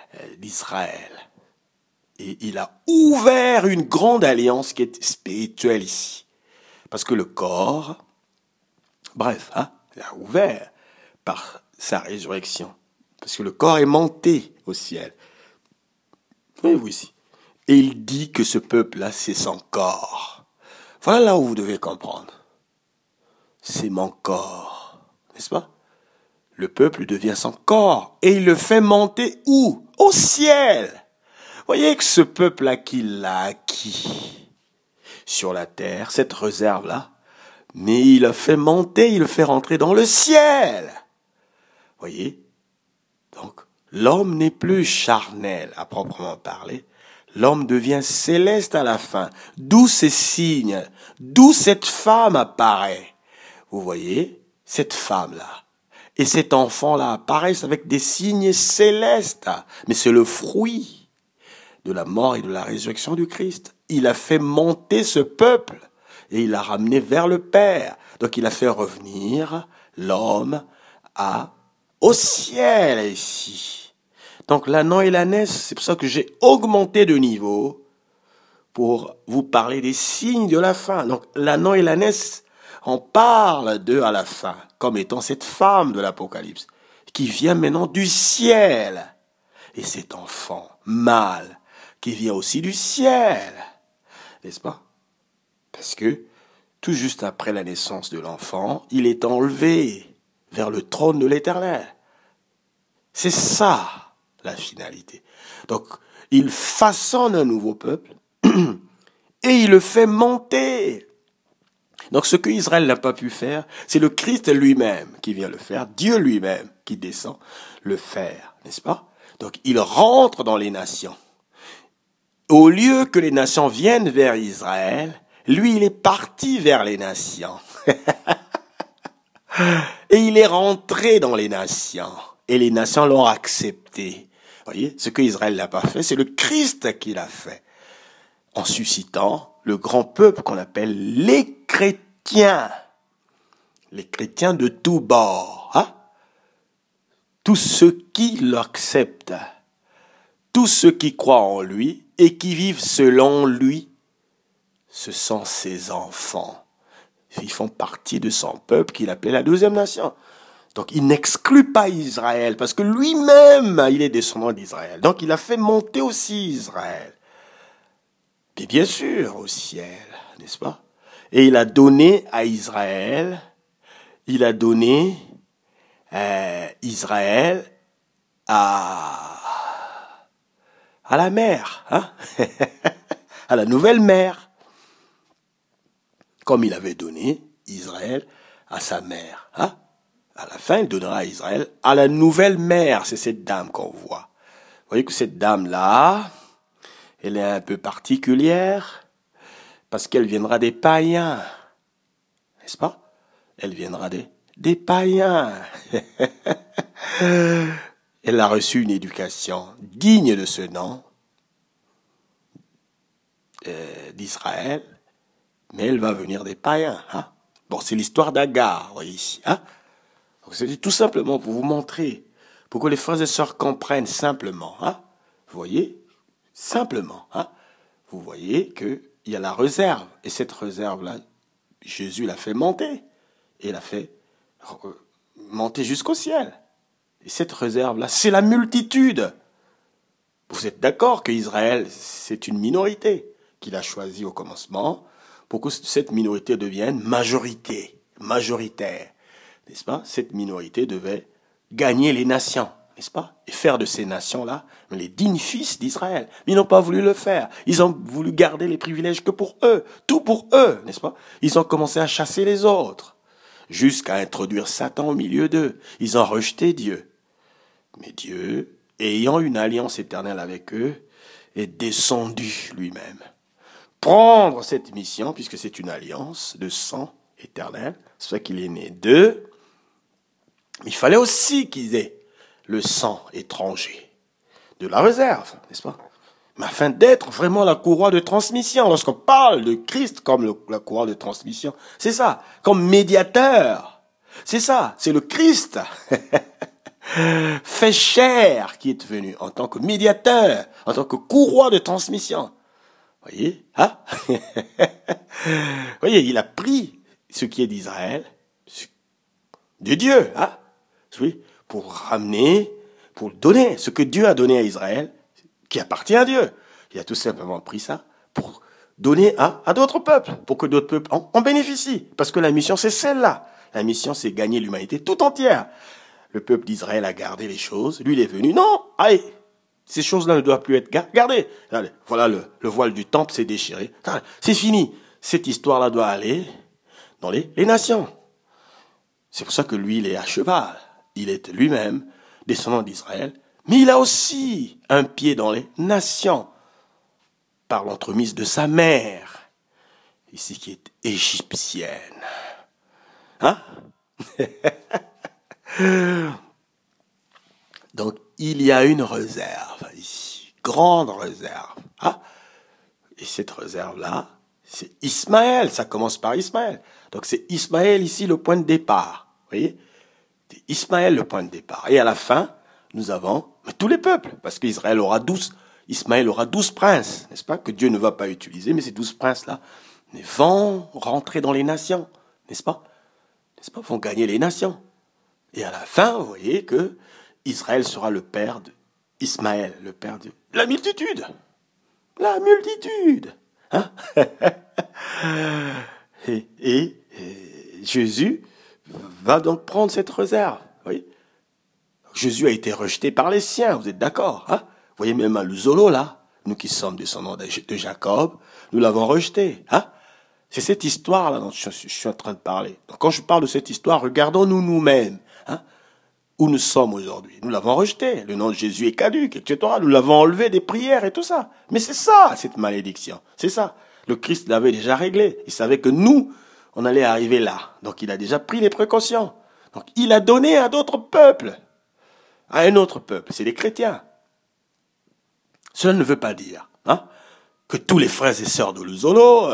d'Israël. Et il a ouvert une grande alliance qui est spirituelle ici. Parce que le corps, bref, il a ouvert par sa résurrection. Parce que le corps est monté au ciel. Voyez-vous ici. Et il dit que ce peuple-là, c'est son corps. Voilà là où vous devez comprendre. C'est mon corps. N'est-ce pas? Le peuple devient son corps. Et il le fait monter où? Au ciel. Voyez que ce peuple-là qu'il a acquis sur la terre, cette réserve-là, mais il le fait monter, il le fait rentrer dans le ciel. Voyez? Donc, l'homme n'est plus charnel à proprement parler. L'homme devient céleste à la fin. D'où ces signes, d'où cette femme apparaît. Vous voyez? Cette femme-là. Et cet enfant-là apparaissent avec des signes célestes. Mais c'est le fruit de la mort et de la résurrection du Christ. Il a fait monter ce peuple et il l'a ramené vers le Père. Donc il a fait revenir l'homme au ciel ici. Donc l'ânon et l'ânesse, c'est pour ça que j'ai augmenté de niveau pour vous parler des signes de la fin. Donc l'ânon et l'ânesse, on parle d'eux à la fin, comme étant cette femme de l'Apocalypse, qui vient maintenant du ciel. Et cet enfant mâle, qui vient aussi du ciel. N'est-ce pas? Parce que, tout juste après la naissance de l'enfant, il est enlevé vers le trône de l'Éternel. C'est ça, la finalité. Donc, il façonne un nouveau peuple et il le fait monter. Donc, ce que Israël n'a pas pu faire, c'est le Christ lui-même qui vient le faire, Dieu lui-même qui descend le faire, n'est-ce pas? Donc, il rentre dans les nations. Au lieu que les nations viennent vers Israël, lui, il est parti vers les nations. Et il est rentré dans les nations. Et les nations l'ont accepté. Voyez, ce que Israël n'a pas fait, c'est le Christ qui l'a fait. En suscitant le grand peuple qu'on appelle les chrétiens. Les chrétiens de tous bords. Tous ceux qui l'acceptent. Tous ceux qui croient en lui et qui vivent selon lui, ce sont ses enfants. Ils font partie de son peuple qu'il appelait la deuxième nation. Donc il n'exclut pas Israël parce que lui-même, il est descendant d'Israël. Donc il a fait monter aussi Israël. Et bien sûr au ciel, n'est-ce pas? Et il a donné à Israël, Israël à la mer, à la nouvelle mer, comme il avait donné Israël à sa mère. À la fin, il donnera à Israël à la nouvelle mère. C'est cette dame qu'on voit. Vous voyez que cette dame-là, elle est un peu particulière parce qu'elle viendra des païens, n'est-ce pas? Elle viendra des païens. Elle a reçu une éducation digne de ce nom d'Israël, mais elle va venir des païens. Bon, c'est l'histoire d'Agar, voyez ici. Donc, c'est tout simplement pour vous montrer, pour que les frères et sœurs comprennent simplement. Vous voyez? Simplement. Vous voyez qu'il y a la réserve. Et cette réserve-là, Jésus l'a fait monter. Et l'a fait monter jusqu'au ciel. Et cette réserve-là, c'est la multitude. Vous êtes d'accord qu'Israël, c'est une minorité qu'il a choisie au commencement pour que cette minorité devienne majoritaire. N'est-ce pas? Cette minorité devait gagner les nations, n'est-ce pas? Et faire de ces nations-là les dignes fils d'Israël. Mais ils n'ont pas voulu le faire. Ils ont voulu garder les privilèges que pour eux. Tout pour eux, n'est-ce pas? Ils ont commencé à chasser les autres. Jusqu'à introduire Satan au milieu d'eux. Ils ont rejeté Dieu. Mais Dieu, ayant une alliance éternelle avec eux, est descendu lui-même. Prendre cette mission, puisque c'est une alliance de sang éternel, c'est ça qu'il est né d'eux. Mais il fallait aussi qu'ils aient le sang étranger de la réserve, n'est-ce pas? Mais afin d'être vraiment la courroie de transmission, lorsqu'on parle de Christ comme la courroie de transmission, c'est ça, comme médiateur, c'est ça, c'est le Christ. fait chair, qui est venu en tant que médiateur, en tant que courroie de transmission. Voyez, hein? Voyez, il a pris ce qui est d'Israël, de Dieu, hein? Oui, pour ramener, pour donner ce que Dieu a donné à Israël, qui appartient à Dieu. Il a tout simplement pris ça pour donner à d'autres peuples, pour que d'autres peuples en bénéficient. Parce que la mission, c'est celle-là. La mission, c'est gagner l'humanité tout entière. Le peuple d'Israël a gardé les choses. Lui, il est venu. Non, allez, ces choses-là ne doivent plus être gardées. Allez, voilà, le voile du temple s'est déchiré. C'est fini. Cette histoire-là doit aller dans les nations. C'est pour ça que lui, il est à cheval. Il est lui-même descendant d'Israël. Mais il a aussi un pied dans les nations, par l'entremise de sa mère, ici qui est égyptienne. Hein? Donc, il y a une réserve ici, grande réserve. Hein? Et cette réserve-là, c'est Ismaël, ça commence par Ismaël. Donc, c'est Ismaël ici le point de départ. Vous voyez? C'est Ismaël le point de départ. Et à la fin, nous avons tous les peuples, parce qu'Israël aura 12, Ismaël aura 12 princes, n'est-ce pas, que Dieu ne va pas utiliser, mais ces 12 princes-là vont rentrer dans les nations, n'est-ce pas, vont gagner les nations. Et à la fin, vous voyez que Israël sera le père d'Ismaël, le père de la multitude. La multitude. Hein? et Jésus va donc prendre cette réserve, vous voyez. Jésus a été rejeté par les siens, vous êtes d'accord, hein? Vous voyez même à Luzolo, là, nous qui sommes descendants de Jacob, nous l'avons rejeté, hein? C'est cette histoire-là dont je suis en train de parler. Donc, quand je parle de cette histoire, regardons-nous nous-mêmes, hein? Où nous sommes aujourd'hui. Nous l'avons rejeté, le nom de Jésus est caduc, etc. Nous l'avons enlevé des prières et tout ça. Mais c'est ça, cette malédiction, c'est ça. Le Christ l'avait déjà réglé, il savait que nous, on allait arriver là. Donc, il a déjà pris les précautions. Donc, il a donné à d'autres peuples. À un autre peuple, c'est les chrétiens. Cela ne veut pas dire hein, que tous les frères et sœurs de Luzolo,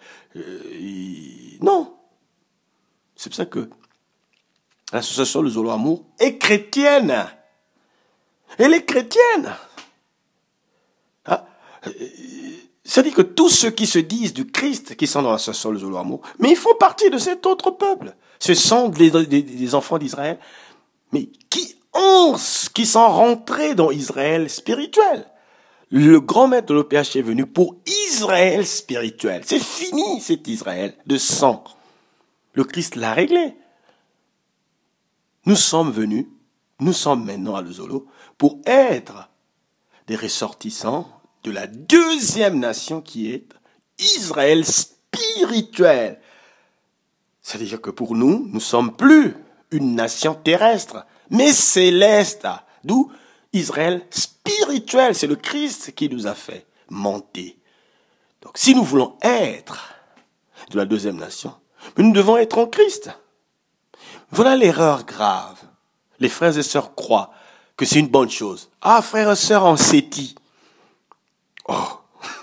non. C'est pour ça que l'association Luzolo Amour est chrétienne. Elle est chrétienne. Hein? C'est-à-dire que tous ceux qui se disent du Christ, qui sont dans l'association Luzolo Amour, mais ils font partie de cet autre peuple. Ce sont des enfants d'Israël, mais qui sont rentrés dans Israël spirituel. Le grand maître de l'OPH est venu pour Israël spirituel. C'est fini cet Israël de sang. Le Christ l'a réglé. Nous sommes venus, nous sommes maintenant à Luzolo pour être des ressortissants de la deuxième nation qui est Israël spirituel. C'est-à-dire que pour nous, nous sommes plus une nation terrestre, mais céleste. D'où Israël spirituel, c'est le Christ qui nous a fait monter. Donc si nous voulons être de la deuxième nation, nous devons être en Christ. Voilà l'erreur grave. Les frères et sœurs croient que c'est une bonne chose. Ah, frères et sœurs en Séti. Oh.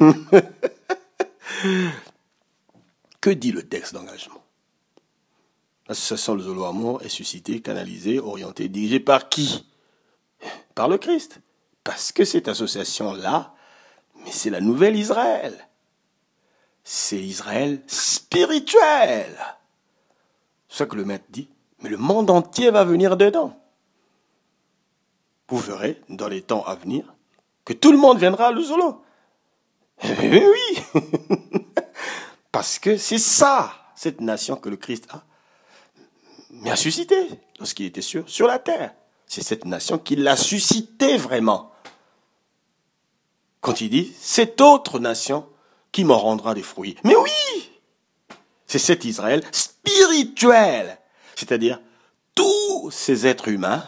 Que dit le texte d'engagement? L'association Luzolo Amour est suscitée, canalisée, orientée, dirigée par qui? Par le Christ. Parce que cette association-là, mais c'est la nouvelle Israël. C'est Israël spirituel. C'est ça que le maître dit. Mais le monde entier va venir dedans. Vous verrez, dans les temps à venir, que tout le monde viendra à Luzolo. Oui. Parce que c'est ça, cette nation que le Christ a suscité lorsqu'il était sur la terre. C'est cette nation qui l'a suscité vraiment. Quand il dit, cette autre nation qui m'en rendra des fruits. Mais oui! C'est cet Israël spirituel. C'est-à-dire, tous ces êtres humains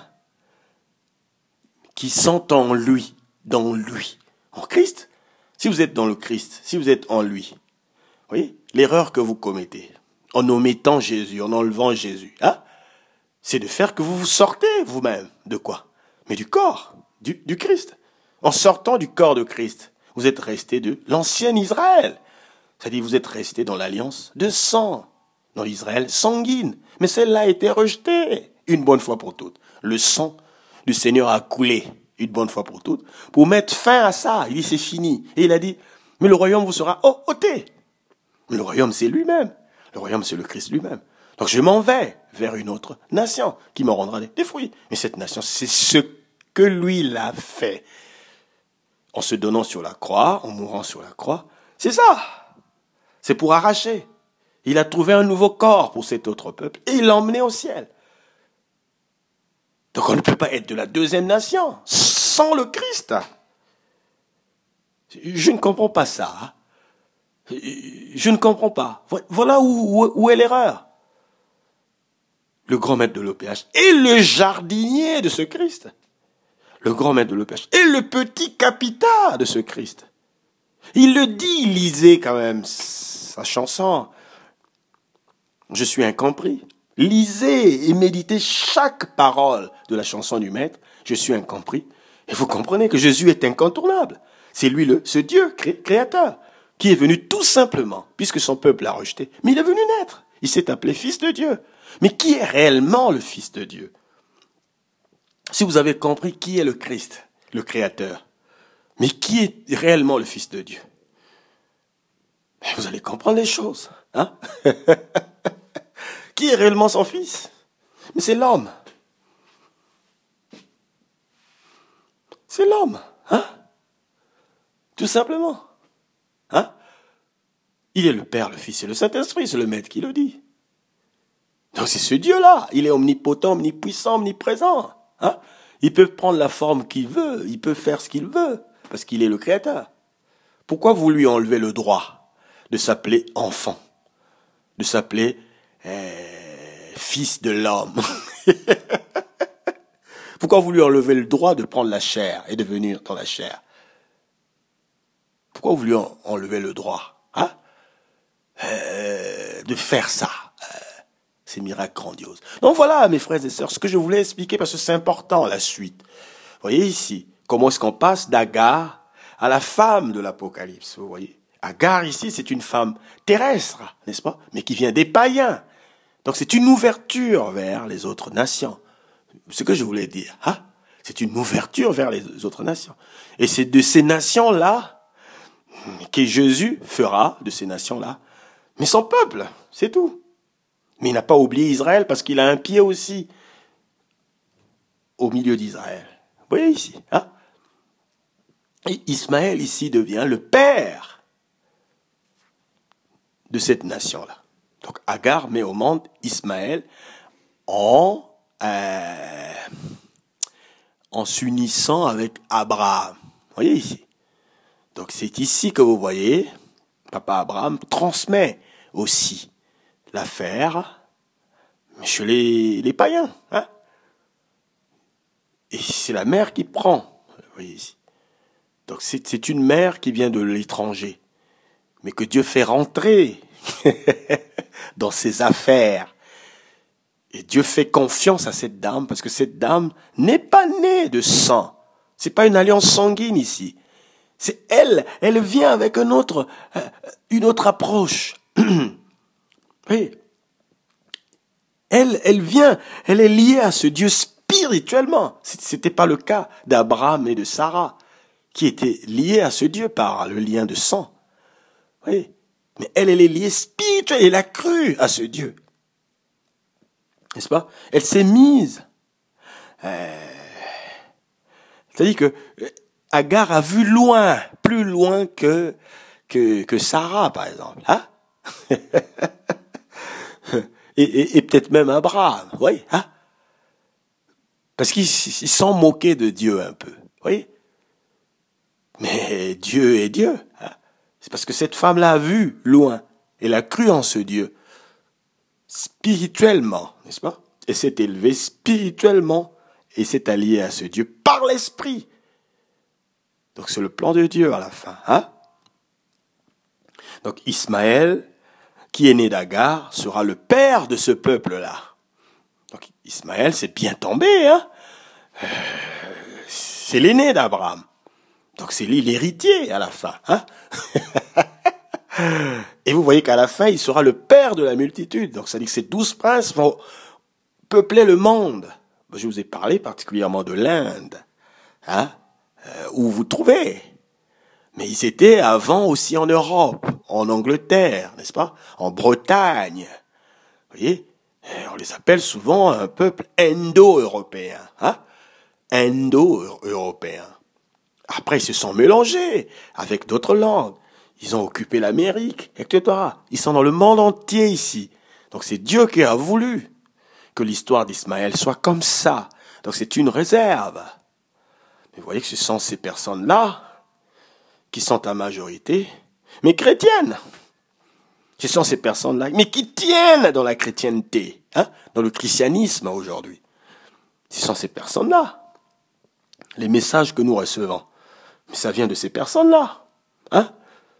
qui sont en lui, dans lui, en Christ. Si vous êtes dans le Christ, si vous êtes en lui, vous voyez, l'erreur que vous commettez, en omettant Jésus, en enlevant Jésus, hein, c'est de faire que vous vous sortez vous-même. De quoi? Mais du corps, du Christ. En sortant du corps de Christ, vous êtes resté de l'ancien Israël. C'est-à-dire vous êtes resté dans l'alliance de sang, dans l'Israël sanguine. Mais celle-là a été rejetée une bonne fois pour toutes. Le sang du Seigneur a coulé une bonne fois pour toutes, pour mettre fin à ça. Il dit, c'est fini. Et il a dit, mais le royaume vous sera ôté. Mais le royaume, c'est lui-même. Le royaume, c'est le Christ lui-même. Donc je m'en vais vers une autre nation qui me rendra des fruits. Mais cette nation, c'est ce que lui l'a fait. En se donnant sur la croix, en mourant sur la croix. C'est ça. C'est pour arracher. Il a trouvé un nouveau corps pour cet autre peuple et il l'a emmené au ciel. Donc on ne peut pas être de la deuxième nation sans le Christ. Je ne comprends pas ça. Je ne comprends pas. Voilà où est l'erreur. Le grand maître de l'OPH est le jardinier de ce Christ. Le grand maître de l'OPH est le petit capita de ce Christ. Il le dit, lisez quand même sa chanson. Je suis incompris. Lisez et méditez chaque parole de la chanson du maître. Je suis incompris. Et vous comprenez que Jésus est incontournable. C'est lui ce Dieu créateur qui est venu tout simplement, puisque son peuple l'a rejeté. Mais il est venu naître. Il s'est appelé fils de Dieu. Mais qui est réellement le fils de Dieu? Si vous avez compris qui est le Christ, le créateur, mais qui est réellement le fils de Dieu, vous allez comprendre les choses. Hein? Qui est réellement son fils? Mais c'est l'homme. C'est l'homme. Hein? Tout simplement. Hein? Il est le Père, le Fils et le Saint-Esprit, c'est le Maître qui le dit. Donc c'est ce Dieu-là. Il est omnipotent, omnipuissant, omniprésent. Hein? Il peut prendre la forme qu'il veut, il peut faire ce qu'il veut, parce qu'il est le Créateur. Pourquoi vous lui enlevez le droit de s'appeler enfant, de s'appeler fils de l'homme? Pourquoi vous lui enlevez le droit de prendre la chair et de venir dans la chair? Pourquoi vous lui enlevez le droit de faire ça? Ces miracles grandioses. Donc voilà, mes frères et sœurs, ce que je voulais expliquer, parce que c'est important, la suite. Vous voyez ici, comment est-ce qu'on passe d'Agar à la femme de l'Apocalypse, vous voyez? Agar ici, c'est une femme terrestre, n'est-ce pas? Mais qui vient des païens. Donc c'est une ouverture vers les autres nations. Ce que je voulais dire, c'est une ouverture vers les autres nations. Et c'est de ces nations-là que Jésus fera, de ces nations-là, mais son peuple, c'est tout. Mais il n'a pas oublié Israël parce qu'il a un pied aussi au milieu d'Israël. Vous voyez ici, Et Ismaël ici devient le père de cette nation-là. Donc Agar met au monde Ismaël en s'unissant avec Abraham. Vous voyez ici. Donc c'est ici que vous voyez, papa Abraham transmet aussi l'affaire chez les païens. Et c'est la mère qui prend. Vous voyez ici. Donc c'est une mère qui vient de l'étranger, mais que Dieu fait rentrer dans ses affaires. Et Dieu fait confiance à cette dame, parce que cette dame n'est pas née de sang. C'est pas une alliance sanguine ici. C'est elle vient avec une autre approche. Oui. Elle vient, elle est liée à ce Dieu spirituellement. C'était pas le cas d'Abraham et de Sarah, qui étaient liés à ce Dieu par le lien de sang. Oui. Mais elle est liée spirituellement, elle a cru à ce Dieu. N'est-ce pas? Elle s'est mise. C'est-à-dire que Agar a vu loin, plus loin que Sarah, par exemple. Et peut-être même Abraham, oui, parce qu'ils sont moqués de Dieu un peu, oui. Mais Dieu est Dieu. C'est parce que cette femme-là a vu loin. Elle a cru en ce Dieu. Spirituellement, n'est-ce pas? Elle s'est élevée spirituellement et s'est alliée à ce Dieu par l'esprit. Donc c'est le plan de Dieu à la fin. Donc Ismaël, qui est né d'Agar, sera le père de ce peuple-là. Donc Ismaël, c'est bien tombé. C'est l'aîné d'Abraham. Donc c'est lui l'héritier à la fin. Et vous voyez qu'à la fin, il sera le père de la multitude. Donc ça dit que ces 12 princes vont peupler le monde. Je vous ai parlé particulièrement de l'Inde, hein, où vous trouvez. Mais ils étaient avant aussi en Europe, en Angleterre, n'est-ce pas? En Bretagne. Vous voyez? Et on les appelle souvent un peuple indo-européen, hein? Indo-européen. Après, ils se sont mélangés avec d'autres langues. Ils ont occupé l'Amérique, etc. Ils sont dans le monde entier ici. Donc c'est Dieu qui a voulu que l'histoire d'Ismaël soit comme ça. Donc c'est une réserve. Mais vous voyez que ce sont ces personnes-là qui sont en majorité, mais chrétiennes. Ce sont ces personnes-là, mais qui tiennent dans la chrétienté, hein, dans le christianisme aujourd'hui. Ce sont ces personnes-là. Les messages que nous recevons, mais ça vient de ces personnes-là. Hein?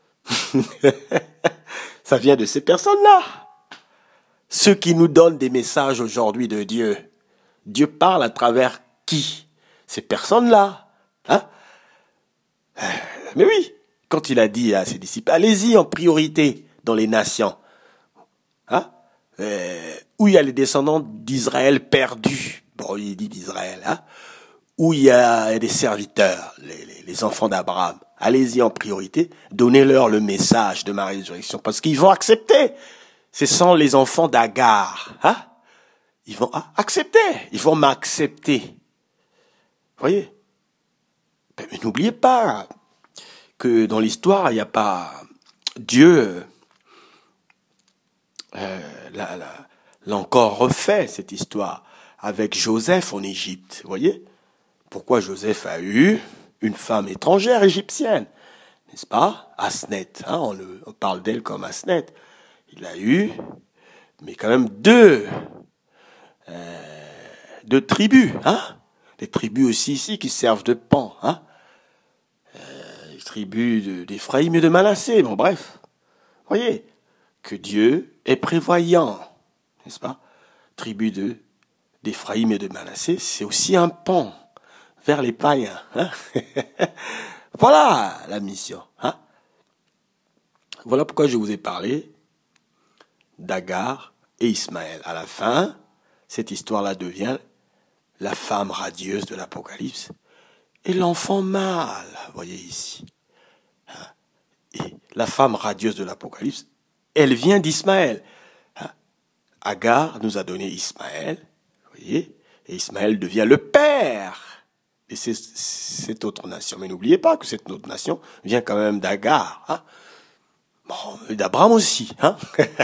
Ça vient de ces personnes-là. Ceux qui nous donnent des messages aujourd'hui de Dieu. Dieu parle à travers qui? Ces personnes-là. Hein? Mais oui, quand il a dit à ses disciples, allez-y en priorité dans les nations. Hein? Où il y a les descendants d'Israël perdus. Bon, il dit d'Israël. Hein? Où il y a des serviteurs, les enfants d'Abraham. Allez-y en priorité, donnez-leur le message de ma résurrection, parce qu'ils vont accepter. Ce sont les enfants d'Agar. Hein? Ils vont accepter, ils vont m'accepter. Vous voyez? Mais n'oubliez pas que dans l'histoire, il n'y a pas Dieu l'a encore refait, cette histoire, avec Joseph en Égypte. Vous voyez? Pourquoi Joseph a eu une femme étrangère égyptienne, n'est-ce pas? Asnet, hein, on parle d'elle comme Asnet. Il a eu, mais quand même deux tribus, hein? Des tribus aussi ici qui servent de pan, hein? Les tribus d'Éphraïm et de Manassé, bon bref. Voyez, que Dieu est prévoyant, n'est-ce pas? Tribu d'Éphraïm et de Manassé, c'est aussi un pan vers les païens, hein? Voilà la mission, hein? Voilà pourquoi je vous ai parlé d'Agar et Ismaël. À la fin, cette histoire-là devient la femme radieuse de l'Apocalypse et l'enfant mâle, voyez ici. Hein? Et la femme radieuse de l'Apocalypse, elle vient d'Ismaël. Hein? Agar nous a donné Ismaël, voyez, et Ismaël devient le père de cette autre nation. Mais n'oubliez pas que cette autre nation vient quand même d'Agar. Hein? Bon, d'Abraham aussi. Hein?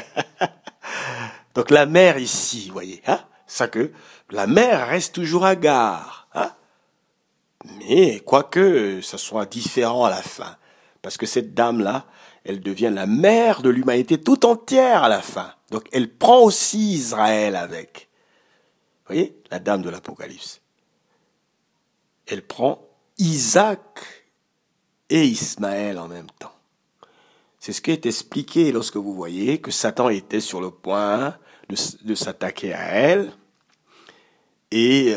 Donc la mère ici, vous voyez, hein? Ça que la mère reste toujours Agar. Hein? Mais quoique ça soit différent à la fin, parce que cette dame-là, elle devient la mère de l'humanité tout entière à la fin. Donc elle prend aussi Israël avec. Vous voyez, la dame de l'Apocalypse. Elle prend Isaac et Ismaël en même temps. C'est ce qui est expliqué lorsque vous voyez que Satan était sur le point de s'attaquer à elle. Et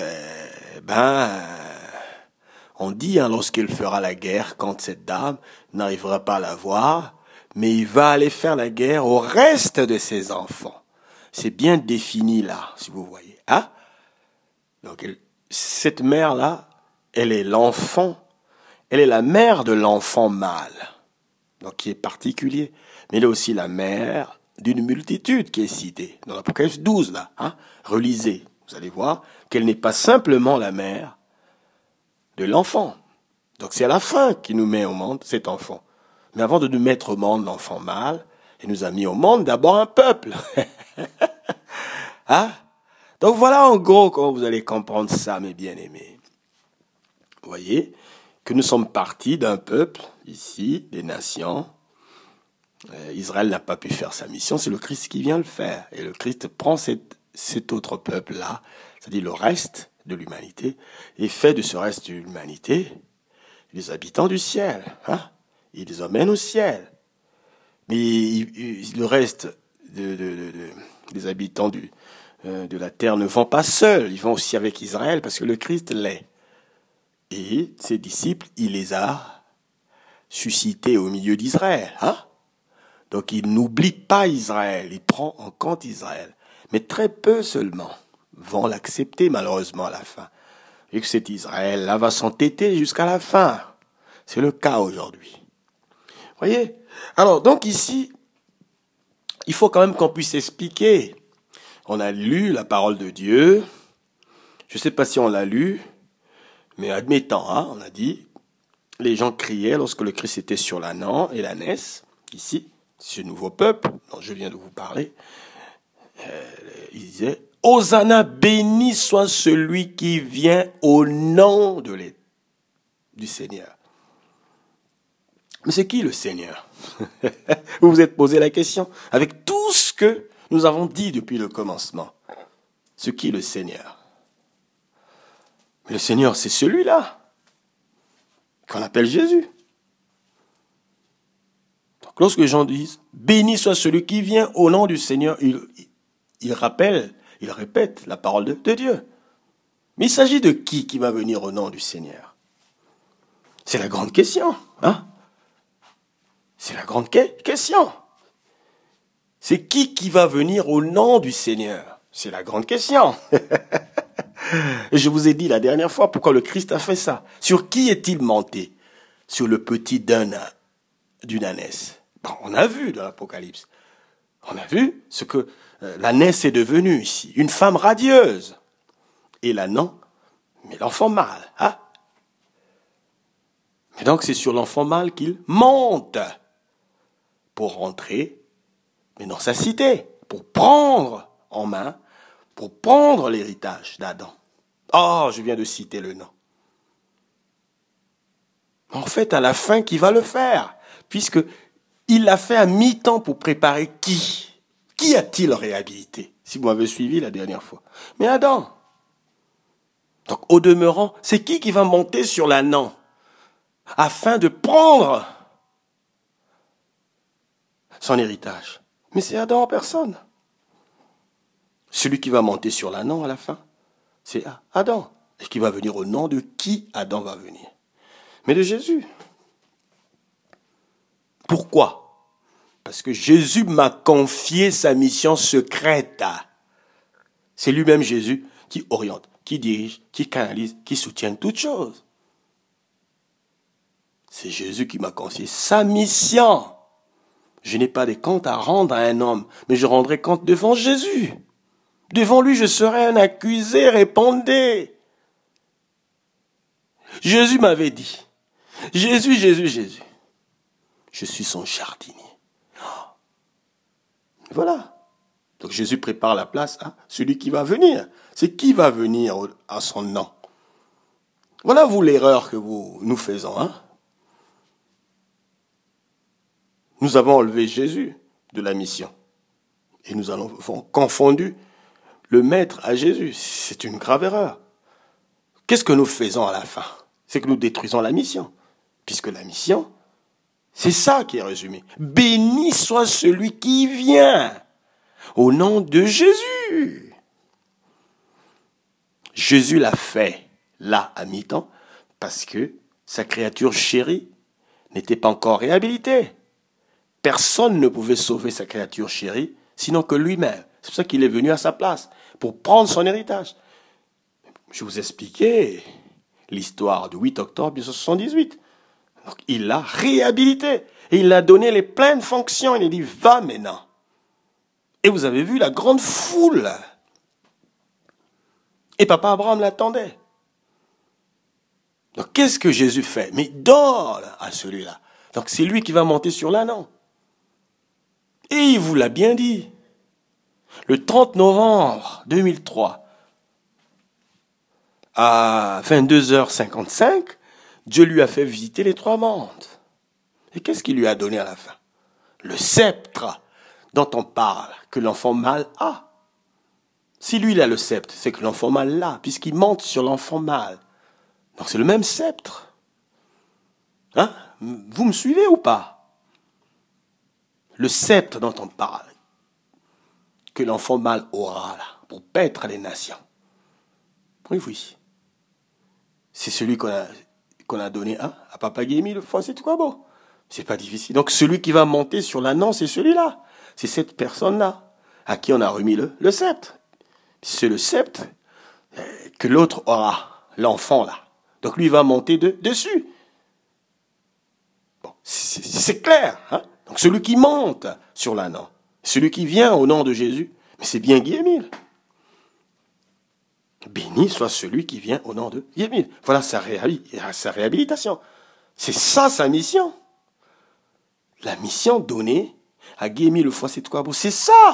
on dit lorsqu'il fera la guerre contre cette dame, n'arrivera pas à la voir, mais il va aller faire la guerre au reste de ses enfants. C'est bien défini là, si vous voyez. Hein? Donc cette mère-là, elle est l'enfant, elle est la mère de l'enfant mâle, donc qui est particulier, mais elle est aussi la mère d'une multitude qui est citée dans l'Apocalypse 12 là. Hein? Relisez, vous allez voir qu'elle n'est pas simplement la mère de l'enfant. Donc c'est à la fin qu'il nous met au monde cet enfant. Mais avant de nous mettre au monde l'enfant mâle, il nous a mis au monde d'abord un peuple. Hein? Donc voilà en gros comment vous allez comprendre ça, mes bien-aimés. Vous voyez que nous sommes partis d'un peuple, ici, des nations. Israël n'a pas pu faire sa mission, c'est le Christ qui vient le faire. Et le Christ prend cet autre peuple-là, c'est-à-dire le reste de l'humanité, et fait de ce reste de l'humanité les habitants du ciel. Hein? Il les emmène au ciel. Mais le reste des habitants de la terre ne vont pas seuls, ils vont aussi avec Israël, parce que le Christ l'est. Et ses disciples, il les a suscités au milieu d'Israël. Hein? Donc il n'oublie pas Israël, il prend en compte Israël. Mais très peu seulement. vont l'accepter malheureusement à la fin. Et que cet Israël-là va s'entêter jusqu'à la fin. C'est le cas aujourd'hui. Voyez? Alors, donc ici, il faut quand même qu'on puisse expliquer. On a lu la parole de Dieu. Je ne sais pas si on l'a lu, mais admettons, on a dit, les gens criaient lorsque le Christ était sur l'âne et l'ânesse, ici, ce nouveau peuple dont je viens de vous parler. Il disait, Hosanna, béni soit celui qui vient au nom du Seigneur. Mais c'est qui le Seigneur? Vous vous êtes posé la question. Avec tout ce que nous avons dit depuis le commencement. C'est qui le Seigneur? Mais le Seigneur, c'est celui-là qu'on appelle Jésus. Donc lorsque les gens disent, béni soit celui qui vient au nom du Seigneur, il répète la parole de Dieu. Mais il s'agit de qui va venir au nom du Seigneur? C'est la grande question, hein? C'est la grande question. C'est qui va venir au nom du Seigneur? C'est la grande question. Et je vous ai dit la dernière fois pourquoi le Christ a fait ça. Sur qui est-il monté? Sur le petit d'une ânesse. Bon, on a vu dans l'Apocalypse. On a vu ce que l'ânesse est devenue ici. Une femme radieuse. Et là, non. Mais l'enfant mâle. Hein? Et donc, c'est sur l'enfant mâle qu'il monte pour rentrer, mais dans sa cité, pour prendre en main, pour prendre l'héritage d'Adam. Oh, je viens de citer le nom. En fait, à la fin, qui va le faire? Puisque il l'a fait à mi-temps pour préparer qui? Qui a-t-il réhabilité? Si vous m'avez suivi la dernière fois. Mais Adam. Donc, au demeurant, c'est qui va monter sur l'âne afin de prendre son héritage? Mais c'est Adam en personne. Celui qui va monter sur l'âne à la fin, c'est Adam. Et qui va venir au nom de qui Adam va venir? Mais de Jésus. Pourquoi? Parce que Jésus m'a confié sa mission secrète. C'est lui-même Jésus qui oriente, qui dirige, qui canalise, qui soutient toutes choses. C'est Jésus qui m'a confié sa mission. Je n'ai pas de compte à rendre à un homme, mais je rendrai compte devant Jésus. Devant lui, je serai un accusé, répondez. Jésus m'avait dit, Jésus, je suis son jardinier. Voilà. Donc Jésus prépare la place à celui qui va venir. C'est qui va venir à son nom. Voilà vous l'erreur que nous faisons. Hein? Nous avons enlevé Jésus de la mission. Et nous avons confondu le maître à Jésus. C'est une grave erreur. Qu'est-ce que nous faisons à la fin? C'est que nous détruisons la mission. Puisque la mission, c'est ça qui est résumé. Béni soit celui qui vient au nom de Jésus. Jésus l'a fait là à mi-temps parce que sa créature chérie n'était pas encore réhabilitée. Personne ne pouvait sauver sa créature chérie sinon que lui-même. C'est pour ça qu'il est venu à sa place pour prendre son héritage. Je vous expliquais l'histoire du 8 octobre 1978. Donc, il l'a réhabilité et il a donné les pleines fonctions. Il a dit, va maintenant. Et vous avez vu la grande foule. Et papa Abraham l'attendait. Donc, qu'est-ce que Jésus fait? Mais il donne à celui-là. Donc, c'est lui qui va monter sur l'âne. Et il vous l'a bien dit. Le 30 novembre 2003, à 22h55, Dieu lui a fait visiter les 3 mondes. Et qu'est-ce qu'il lui a donné à la fin? Le sceptre dont on parle, que l'enfant mâle a. Si lui, il a le sceptre, c'est que l'enfant mâle l'a, puisqu'il monte sur l'enfant mâle. Donc c'est le même sceptre. Hein? Vous me suivez ou pas? Le sceptre dont on parle, que l'enfant mâle aura là, pour paître les nations. Oui. C'est celui qu'on a donné à Papa Guémy, le fois, c'est quoi beau? C'est pas difficile. Donc celui qui va monter sur l'âne, c'est celui-là. C'est cette personne-là, à qui on a remis le sceptre. C'est le sceptre que l'autre aura, l'enfant là. Donc lui va monter dessus. Bon, c'est clair. Hein? Donc celui qui monte sur l'ânon, celui qui vient au nom de Jésus, mais c'est bien Guy-Émile. Béni soit celui qui vient au nom de Guy-Émile. Voilà sa réhabilitation. C'est ça sa mission. La mission donnée à Guy-Émile le Foissé-de-Quabo, c'est ça.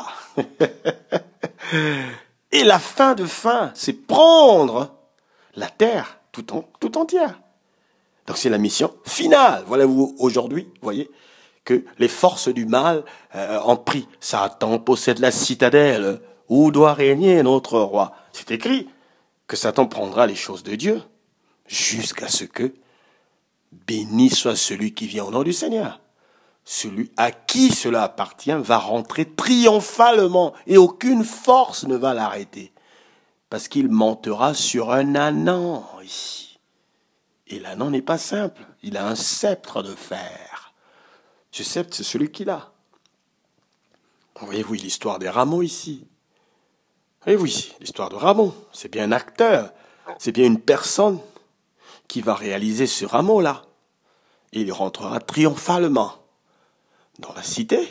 Et la fin de fin, c'est prendre la terre tout entière. Donc c'est la mission finale. Voilà, vous aujourd'hui, voyez, que les forces du mal ont pris. Satan possède la citadelle où doit régner notre roi. C'est écrit que Satan prendra les choses de Dieu jusqu'à ce que béni soit celui qui vient au nom du Seigneur. Celui à qui cela appartient va rentrer triomphalement et aucune force ne va l'arrêter. Parce qu'il montera sur un ânon ici. Et l'ânon n'est pas simple. Il a un sceptre de fer. Ce sceptre, c'est celui qu'il a. Voyez-vous l'histoire des rameaux ici. Voyez-vous ici l'histoire de rameaux. C'est bien un acteur. C'est bien une personne qui va réaliser ce rameau-là. Et il rentrera triomphalement dans la cité.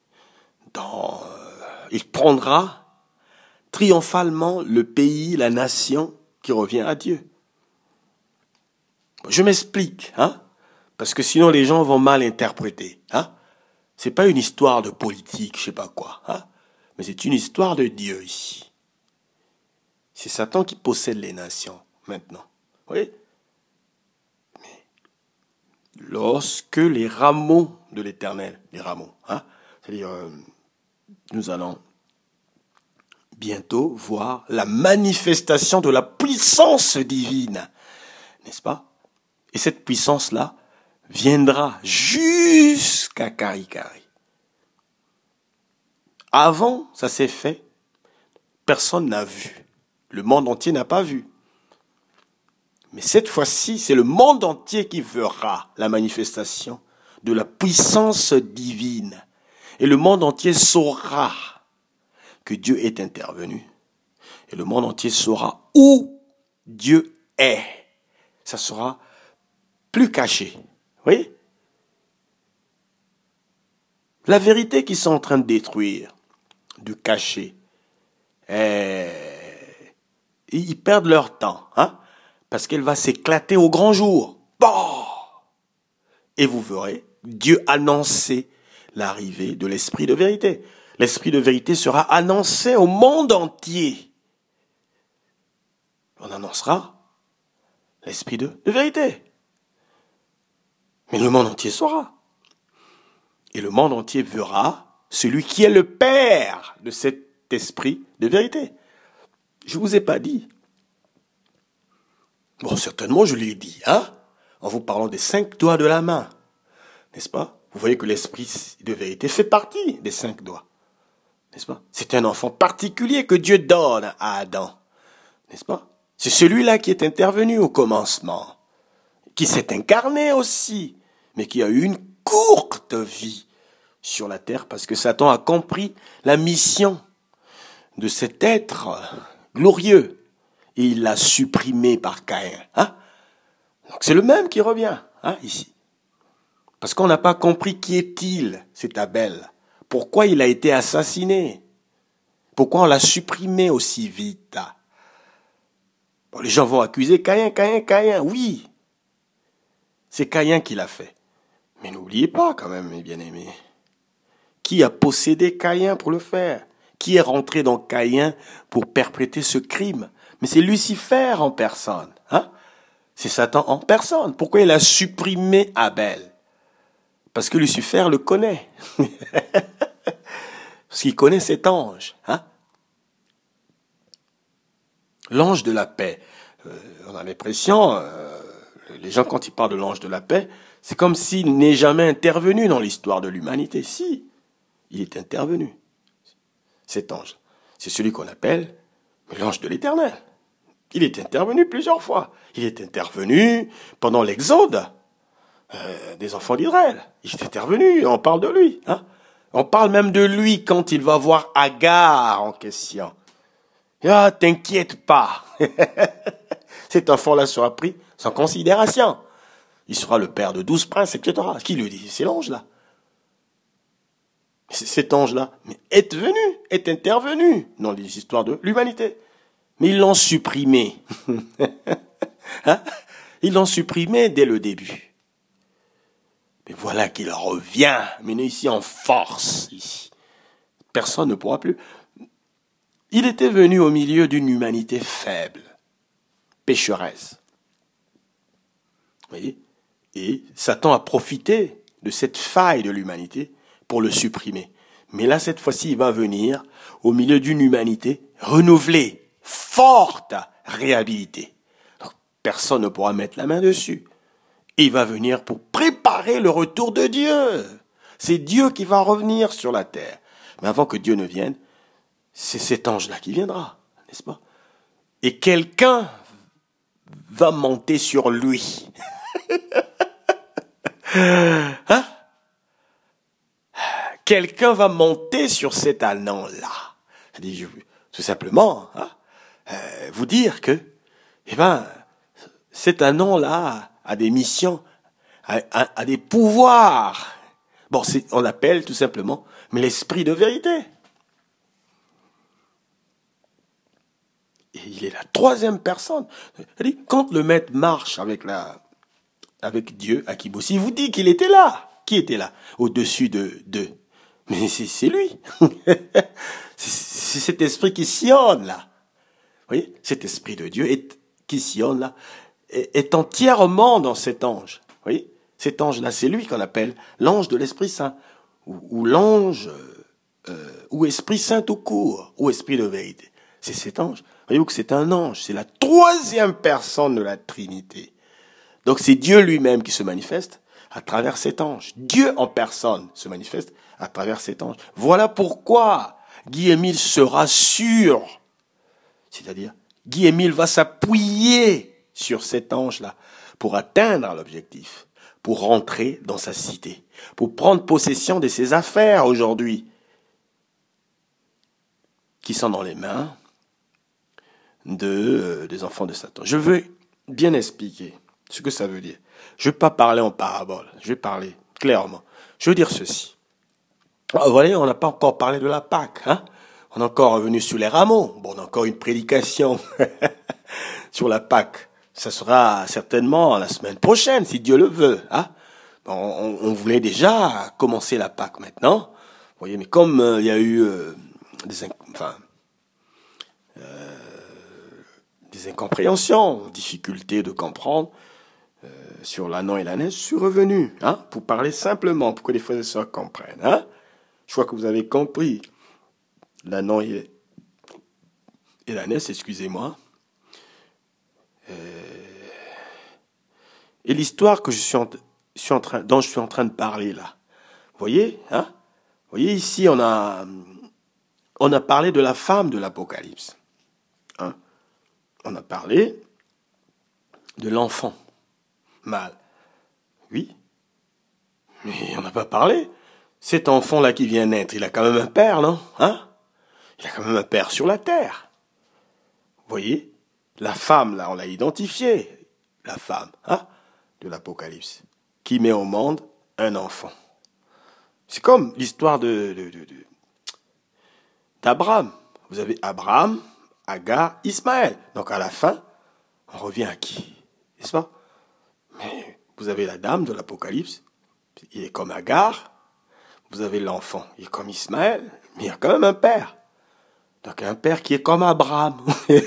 Il prendra triomphalement le pays, la nation qui revient à Dieu. Je m'explique, hein, parce que sinon les gens vont mal interpréter. Hein. C'est pas une histoire de politique, je sais pas quoi, hein, mais c'est une histoire de Dieu ici. C'est Satan qui possède les nations maintenant. Oui. Mais lorsque les rameaux de l'Éternel, les rameaux, hein, c'est-à-dire nous allons bientôt voir la manifestation de la puissance divine, n'est-ce pas? Et cette puissance-là viendra jusqu'à Karikari. Avant, ça s'est fait, personne n'a vu. Le monde entier n'a pas vu. Mais cette fois-ci, c'est le monde entier qui verra la manifestation de la puissance divine. Et le monde entier saura que Dieu est intervenu. Et le monde entier saura où Dieu est. Ça sera plus caché. Oui? La vérité qu'ils sont en train de détruire, de cacher, ils perdent leur temps, hein? Parce qu'elle va s'éclater au grand jour. Bon! Et vous verrez Dieu annoncer l'arrivée de l'esprit de vérité. L'esprit de vérité sera annoncé au monde entier. On annoncera l'esprit de vérité. Mais le monde entier saura. Et le monde entier verra celui qui est le père de cet esprit de vérité. Je vous ai pas dit. Bon, certainement, je l'ai dit, hein, en vous parlant des 5 doigts de la main. N'est-ce pas? Vous voyez que l'esprit de vérité fait partie des 5 doigts. N'est-ce pas? C'est un enfant particulier que Dieu donne à Adam. N'est-ce pas? C'est celui-là qui est intervenu au commencement, qui s'est incarné aussi, mais qui a eu une courte vie sur la terre parce que Satan a compris la mission de cet être glorieux et il l'a supprimé par Caïn. Hein? Donc c'est le même qui revient, hein, ici. Parce qu'on n'a pas compris qui est-il, cet Abel. Pourquoi il a été assassiné? Pourquoi on l'a supprimé aussi vite? Bon, les gens vont accuser Caïn. Oui, c'est Caïn qui l'a fait. Mais n'oubliez pas quand même, mes bien-aimés. Qui a possédé Caïn pour le faire? Qui est rentré dans Caïn pour perpétrer ce crime? Mais c'est Lucifer en personne. Hein? C'est Satan en personne. Pourquoi il a supprimé Abel? Parce que Lucifer le connaît. Parce qu'il connaît cet ange. Hein? L'ange de la paix. On a l'impression, les gens quand ils parlent de l'ange de la paix, c'est comme s'il n'est jamais intervenu dans l'histoire de l'humanité. Si, il est intervenu. Cet ange, c'est celui qu'on appelle l'ange de l'Éternel. Il est intervenu plusieurs fois. Il est intervenu pendant l'exode des enfants d'Israël. Il est intervenu, on parle de lui. Hein? On parle même de lui quand il va voir Agar en question. Ah, t'inquiète pas. Cet enfant-là sera pris sans considération. Il sera le père de 12 princes, etc. Qui le dit? C'est l'ange-là. Cet ange-là est intervenu dans les histoires de l'humanité. Mais ils l'ont supprimé. Hein? Ils l'ont supprimé dès le début. Mais voilà qu'il revient, maintenant ici en force. Ici. Personne ne pourra plus. Il était venu au milieu d'une humanité faible, pécheresse. Vous voyez? Et Satan a profité de cette faille de l'humanité pour le supprimer. Mais là, cette fois-ci, il va venir au milieu d'une humanité renouvelée, forte, réhabilitée. Donc, personne ne pourra mettre la main dessus. Et il va venir pour préparer le retour de Dieu. C'est Dieu qui va revenir sur la terre. Mais avant que Dieu ne vienne, c'est cet ange-là qui viendra, n'est-ce pas? Et quelqu'un va monter sur lui. Hein? Quelqu'un va monter sur cet anan-là. Tout simplement, hein, vous dire que, cet anan-là a des missions, a des pouvoirs. Bon, on l'appelle tout simplement, mais l'esprit de vérité. Et il est la troisième personne. Quand le maître marche avec Dieu à Kibossi, il vous dit qu'il était là. Qui était là? Au-dessus d'eux. Mais c'est lui. c'est cet esprit qui sillonne là. Vous voyez? Cet esprit de Dieu qui sillonne là est entièrement dans cet ange. Vous voyez? Cet ange-là, c'est lui qu'on appelle l'ange de l'Esprit Saint. Ou l'ange, ou Esprit Saint tout court, ou Esprit de vérité. C'est cet ange. Voyez-vous que c'est un ange. C'est la troisième personne de la Trinité. Donc c'est Dieu lui-même qui se manifeste à travers cet ange. Dieu en personne se manifeste à travers cet ange. Voilà pourquoi Guy-Émile sera sûr. C'est-à-dire, Guy-Émile va s'appuyer sur cet ange-là pour atteindre l'objectif, pour rentrer dans sa cité, pour prendre possession de ses affaires aujourd'hui, qui sont dans les mains des enfants de Satan. Je veux bien expliquer ce que ça veut dire. Je ne vais pas parler en parabole, je vais parler clairement. Je veux dire ceci. Vous voyez, on n'a pas encore parlé de la Pâque, hein? On est encore revenu sur les rameaux. Bon, on a encore une prédication sur la Pâque. Ça sera certainement la semaine prochaine, si Dieu le veut, hein? Bon, on voulait déjà commencer la Pâque maintenant. Vous voyez, mais comme il y a eu des incompréhensions, difficultés de comprendre sur l'ânon et l'ânesse, je suis revenu, hein, pour parler simplement, pour que les frères et sœurs comprennent, hein. Je crois que vous avez compris. L'ânon et l'ânesse, excusez-moi. Et l'histoire que dont je suis en train de parler là. Vous voyez, hein? Vous voyez ici, on a parlé de la femme de l'Apocalypse. Hein? On a parlé de l'enfant mâle. Oui. Mais on n'a pas parlé. Cet enfant-là qui vient naître, il a quand même un père, non? Hein? Il a quand même un père sur la terre. Vous voyez? La femme, là, on l'a identifiée. La femme, hein? De l'Apocalypse. Qui met au monde un enfant. C'est comme l'histoire d'Abraham. Vous avez Abraham, Agar, Ismaël. Donc à la fin, on revient à qui? N'est-ce pas? Mais vous avez la dame de l'Apocalypse. Il est comme Agar. Vous avez l'enfant. Il est comme Ismaël. Mais il y a quand même un père. Donc un père qui est comme Abraham.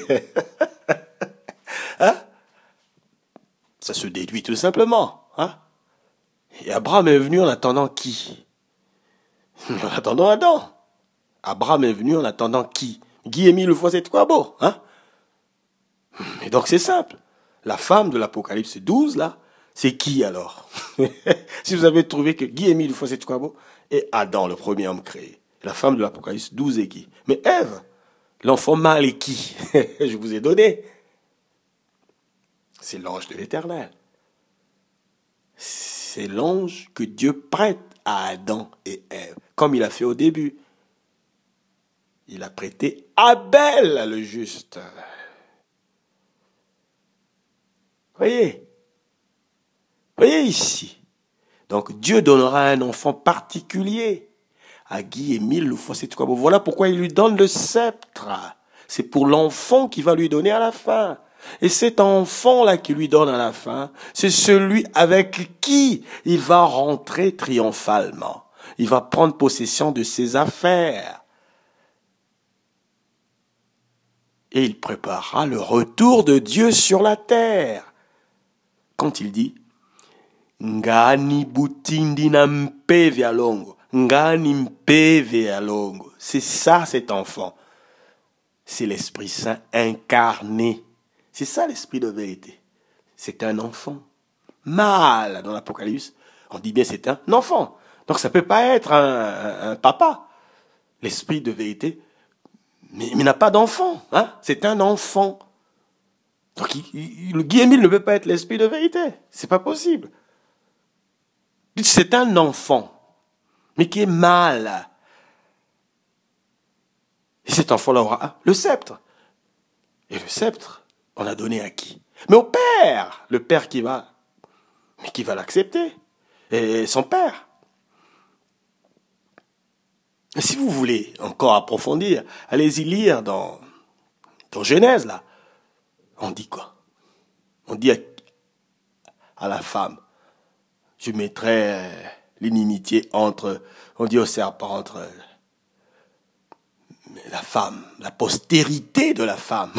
Hein? Ça se déduit tout simplement. Hein? Et Abraham est venu en attendant qui? En attendant Adam. Abraham est venu en attendant qui? Guy-Émile Foisset-Quabo, hein? Et donc c'est simple. La femme de l'Apocalypse 12, là, c'est qui alors? Si vous avez trouvé que Guy-Émile Foisset-Quabo est Adam, le premier homme créé. La femme de l'Apocalypse 12 est qui? Mais Ève, l'enfant mâle est qui? Je vous ai donné. C'est l'ange de l'Éternel. C'est l'ange que Dieu prête à Adam et Ève, comme il a fait au début. Il a prêté Abel, le juste. Voyez ici. Donc Dieu donnera un enfant particulier à Guy Émile Loufossé-Tukwabo. Voilà pourquoi il lui donne le sceptre. C'est pour l'enfant qu'il va lui donner à la fin. Et cet enfant-là qu'il lui donne à la fin, c'est celui avec qui il va rentrer triomphalement. Il va prendre possession de ses affaires. Et il préparera le retour de Dieu sur la terre. Quand il dit Ngani butindi na mpeve alongo. Ngani mpeve alongo. C'est ça cet enfant. C'est l'Esprit Saint incarné. C'est ça l'esprit de vérité. C'est un enfant. Mâle dans l'Apocalypse, on dit bien c'est un enfant. Donc ça ne peut pas être un papa. L'esprit de vérité, mais il n'a pas d'enfant. Hein? C'est un enfant. Donc le Guy Émile ne peut pas être l'esprit de vérité. C'est pas possible. C'est un enfant, mais qui est mâle. Et cet enfant-là aura le sceptre. Et le sceptre, on a donné à qui? Mais au père. Le père qui va l'accepter. Et son père. Et si vous voulez encore approfondir, allez-y lire dans Genèse, là. On dit quoi? On dit à la femme, je mettrai l'inimitié entre, on dit au serpent, entre la femme, la postérité de la femme.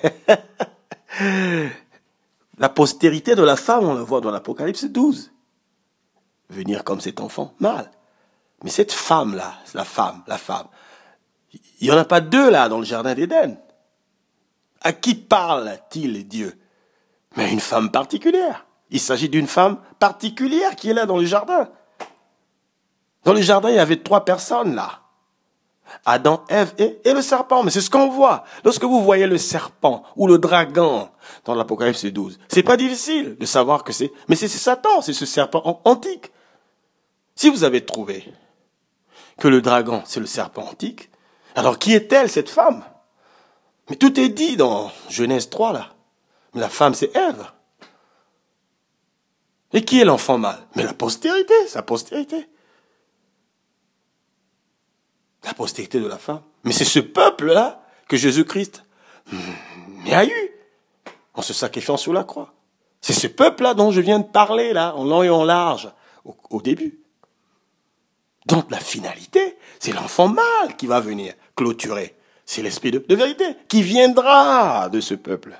La postérité de la femme, on la voit dans l'Apocalypse 12. Venir comme cet enfant, mâle. Mais cette femme-là, la femme, il n'y en a pas deux là dans le jardin d'Éden. À qui parle-t-il Dieu? Mais à une femme particulière. Il s'agit d'une femme particulière qui est là dans le jardin. Dans le jardin, il y avait 3 personnes là. Adam, Ève et le serpent. Mais c'est ce qu'on voit. Lorsque vous voyez le serpent ou le dragon dans l'Apocalypse 12, c'est pas difficile de savoir que c'est... Mais c'est Satan, c'est ce serpent antique. Si vous avez trouvé que le dragon, c'est le serpent antique, alors qui est-elle, cette femme? Mais tout est dit dans Genèse 3, là. Mais la femme, c'est Ève. Et qui est l'enfant mâle? Mais la postérité, sa postérité. La postérité de la femme. Mais c'est ce peuple-là que Jésus-Christ a eu en se sacrifiant sous la croix. C'est ce peuple-là dont je viens de parler, là, en long et en large, au début. Donc la finalité, c'est l'enfant mâle qui va venir clôturer. C'est l'esprit de vérité qui viendra de ce peuple.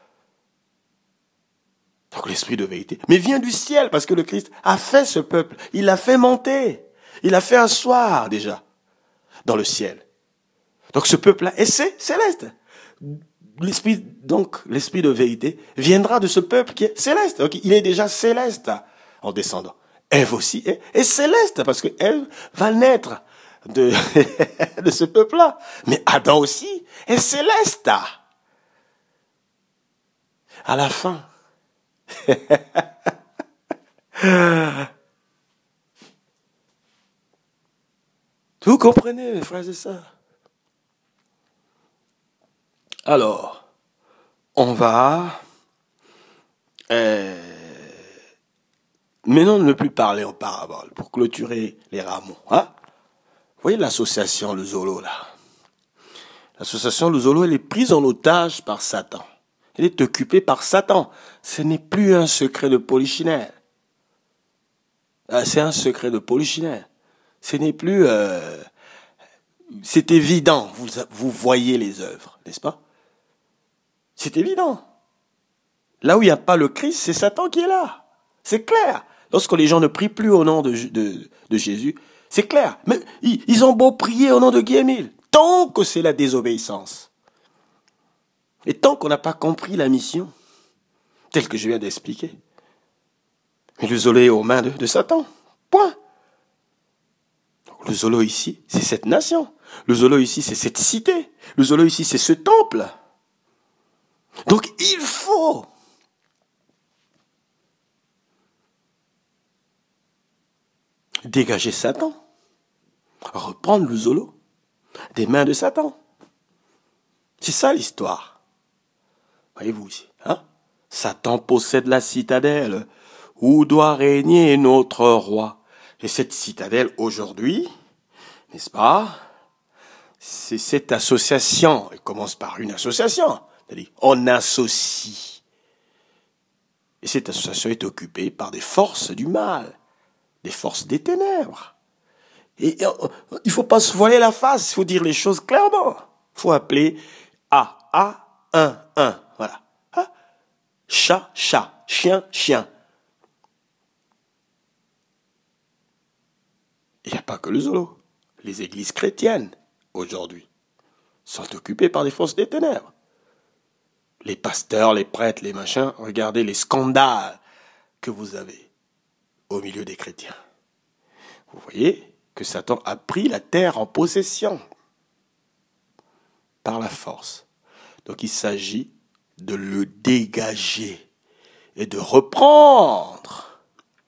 Donc l'esprit de vérité, mais vient du ciel parce que le Christ a fait ce peuple. Il l'a fait monter. Il l'a fait asseoir déjà dans le ciel. Donc ce peuple-là est céleste. L'esprit de vérité viendra de ce peuple qui est céleste. Donc il est déjà céleste en descendant. Ève aussi est céleste parce que Ève va naître de ce peuple-là. Mais Adam aussi est céleste. À la fin. Vous comprenez, mes frères et sœurs? Alors, on va maintenant ne plus parler en parabole pour clôturer les rameaux. Hein? Vous voyez l'association Le Zolo là? L'association Le Zolo, elle est prise en otage par Satan. Elle est occupée par Satan. Ce n'est plus un secret de polichinelle. C'est un secret de polichinelle. Ce n'est plus... c'est évident. Vous voyez les œuvres, n'est-ce pas? C'est évident. Là où il n'y a pas le Christ, c'est Satan qui est là. C'est clair. Lorsque les gens ne prient plus au nom de Jésus, c'est clair. Mais ils ont beau prier au nom de Guy Émile. Tant que c'est la désobéissance. Et tant qu'on n'a pas compris la mission, telle que je viens d'expliquer, mais le Zolo est aux mains de Satan. Point. Le Zolo ici, c'est cette nation. Le Zolo ici, c'est cette cité. Le Zolo ici, c'est ce temple. Donc il faut dégager Satan, reprendre le Zolo, des mains de Satan. C'est ça l'histoire. Voyez-vous ici, hein? Satan possède la citadelle où doit régner notre roi. Et cette citadelle aujourd'hui, n'est-ce pas? C'est cette association. Elle commence par une association. C'est-à-dire, on associe. Et cette association est occupée par des forces du mal, des forces des ténèbres. Et il ne faut pas se voiler la face, il faut dire les choses clairement. Il faut appeler A, 1, 1. Voilà. Ah. Chat, chat. Chien, chien. Il n'y a pas que le Zolo. Les églises chrétiennes, aujourd'hui, sont occupées par des forces des ténèbres. Les pasteurs, les prêtres, les machins, regardez les scandales que vous avez au milieu des chrétiens. Vous voyez que Satan a pris la terre en possession par la force. Donc il s'agit de le dégager et de reprendre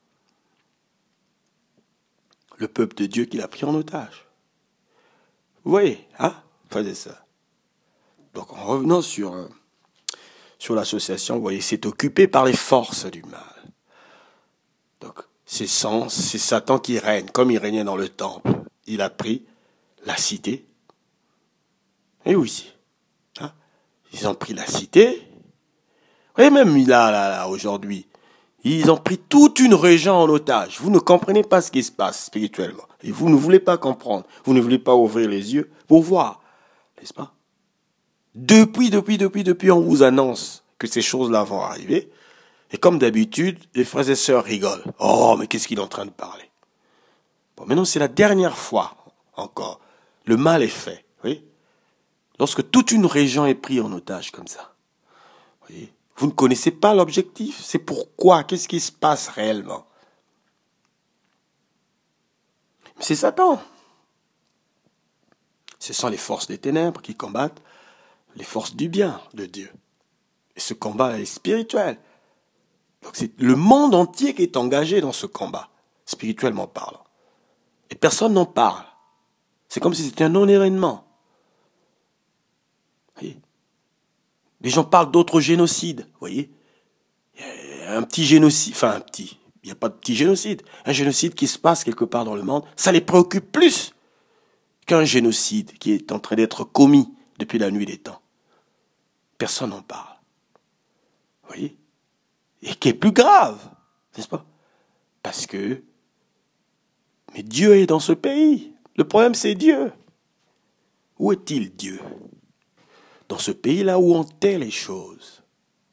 le peuple de Dieu qu'il a pris en otage. Vous voyez, hein? Faisait ça. Donc en revenant sur l'association, vous voyez, c'est occupé par les forces du mal. Donc c'est Satan qui règne, comme il régnait dans le temple. Il a pris la cité. Et oui, hein? Ils ont pris la cité. Et même là, aujourd'hui, ils ont pris toute une région en otage. Vous ne comprenez pas ce qui se passe spirituellement. Et vous ne voulez pas comprendre. Vous ne voulez pas ouvrir les yeux pour voir. N'est-ce pas? Depuis, on vous annonce que ces choses-là vont arriver. Et comme d'habitude, les frères et sœurs rigolent. Oh, mais qu'est-ce qu'il est en train de parler? Bon, maintenant, c'est la dernière fois encore. Le mal est fait. Oui? Lorsque toute une région est prise en otage comme ça. Oui? Vous ne connaissez pas l'objectif. C'est pourquoi? Qu'est-ce qui se passe réellement? Mais c'est Satan. Ce sont les forces des ténèbres qui combattent les forces du bien de Dieu. Et ce combat est spirituel. Donc c'est le monde entier qui est engagé dans ce combat, spirituellement parlant. Et personne n'en parle. C'est comme si c'était un non-événement. Voyez, les gens parlent d'autres génocides, vous voyez. Il y a un petit génocide, il n'y a pas de petit génocide. Un génocide qui se passe quelque part dans le monde, ça les préoccupe plus qu'un génocide qui est en train d'être commis depuis la nuit des temps. Personne n'en parle. Vous voyez? Et qui est plus grave, n'est-ce pas? Parce que, mais Dieu est dans ce pays. Le problème, c'est Dieu. Où est-il, Dieu? Dans ce pays-là où on tait les choses.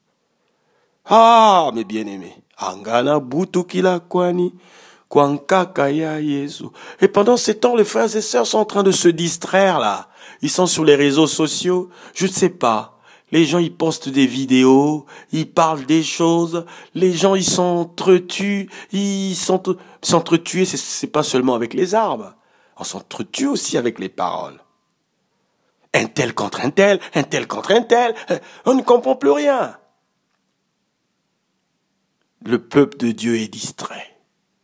Ah, mes bien-aimés. Angana butukila kwani, kwankakaya Yesu. Et pendant ces temps, les frères et sœurs sont en train de se distraire, là. Ils sont sur les réseaux sociaux. Je ne sais pas. Les gens, ils postent des vidéos, ils parlent des choses, les gens, ils s'entretuent, s'entretuer, c'est pas seulement avec les armes, on s'entretue aussi avec les paroles. Un tel contre un tel, on ne comprend plus rien. Le peuple de Dieu est distrait.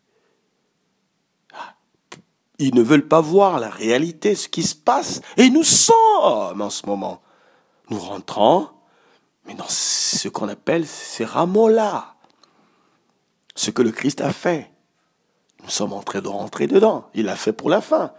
Ils ne veulent pas voir la réalité, ce qui se passe, et nous sommes en ce moment. Nous rentrons, mais dans ce qu'on appelle ces rameaux-là. Ce que le Christ a fait. Nous sommes en train de rentrer dedans. Il l'a fait pour la fin.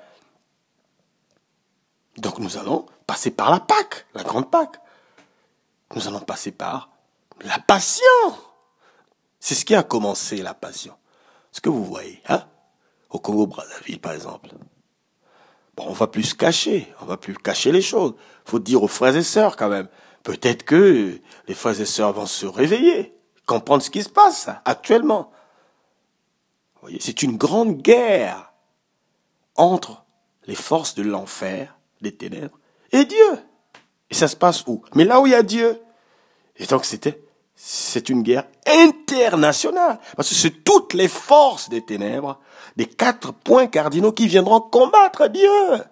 Donc nous allons passer par la Pâque, la grande Pâque. Nous allons passer par la passion. C'est ce qui a commencé, la passion. Ce que vous voyez, hein? Au Congo-Brazzaville, par exemple. Bon, on va plus se cacher. On va plus cacher les choses. Faut dire aux frères et sœurs, quand même. Peut-être que les frères et sœurs vont se réveiller, comprendre ce qui se passe actuellement. Vous voyez, c'est une grande guerre entre les forces de l'enfer, des ténèbres, et Dieu. Et ça se passe où? Mais là où il y a Dieu. Et donc c'est une guerre internationale. Parce que c'est toutes les forces des ténèbres, des 4 points cardinaux qui viendront combattre Dieu.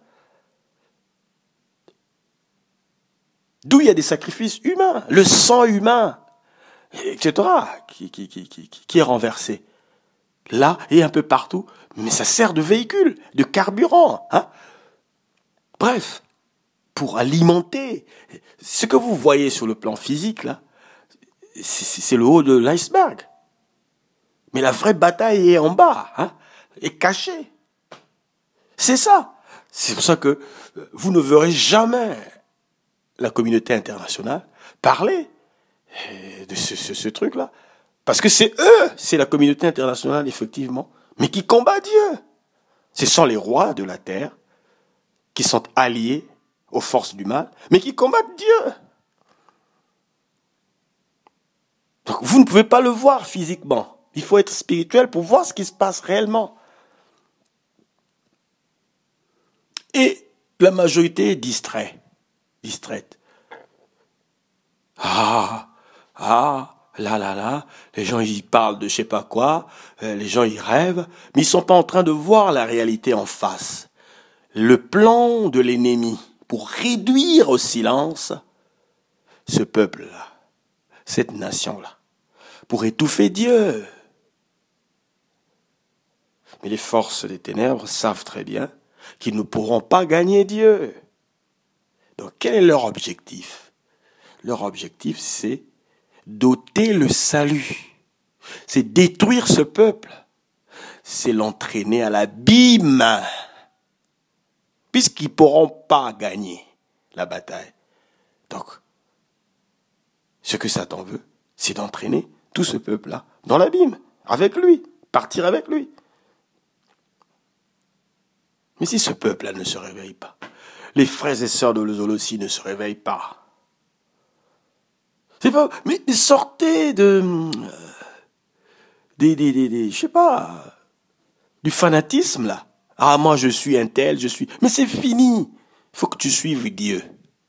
D'où il y a des sacrifices humains, le sang humain, etc., qui est renversé. Là et un peu partout, mais ça sert de véhicule, de carburant, hein, Bref, pour alimenter ce que vous voyez sur le plan physique, là, c'est le haut de l'iceberg. Mais la vraie bataille est en bas, hein, est cachée. C'est ça. C'est pour ça que vous ne verrez jamais la communauté internationale parler de ce truc-là. Parce que c'est eux, c'est la communauté internationale, effectivement, mais qui combat Dieu. Ce sont les rois de la terre qui sont alliés aux forces du mal, mais qui combattent Dieu. Donc vous ne pouvez pas le voir physiquement. Il faut être spirituel pour voir ce qui se passe réellement. Et la majorité est distraite. Là, les gens ils parlent de je sais pas quoi, les gens ils rêvent, mais ils sont pas en train de voir la réalité en face. Le plan de l'ennemi pour réduire au silence ce peuple-là, cette nation-là, pour étouffer Dieu. Mais les forces des ténèbres savent très bien qu'ils ne pourront pas gagner Dieu. Donc quel est leur objectif? Leur objectif, c'est d'ôter le salut. C'est détruire ce peuple. C'est l'entraîner à l'abîme. Puisqu'ils ne pourront pas gagner la bataille. Donc, ce que Satan veut, c'est d'entraîner tout ce peuple-là dans l'abîme, avec lui, partir avec lui. Mais si ce peuple-là ne se réveille pas, les frères et sœurs de l'Ozolosie ne se réveillent pas, c'est pas, mais sortez je sais pas, du fanatisme là. Ah, moi je suis un tel, je suis, mais c'est fini. Il faut que tu suives Dieu.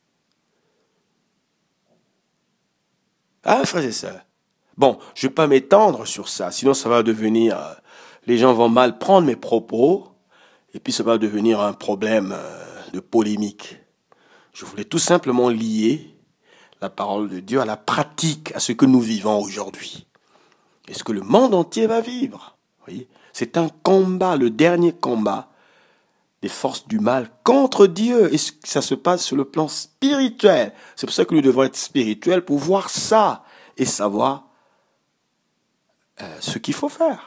Ah, frères et sœurs. Bon, je vais pas m'étendre sur ça, sinon ça va devenir, les gens vont mal prendre mes propos, et puis ça va devenir un problème de polémique. Je voulais tout simplement lier la parole de Dieu à la pratique, à ce que nous vivons aujourd'hui. Et ce que le monde entier va vivre. Vous voyez, c'est un combat, le dernier combat des forces du mal contre Dieu. Et ça se passe sur le plan spirituel. C'est pour ça que nous devons être spirituels pour voir ça et savoir ce qu'il faut faire.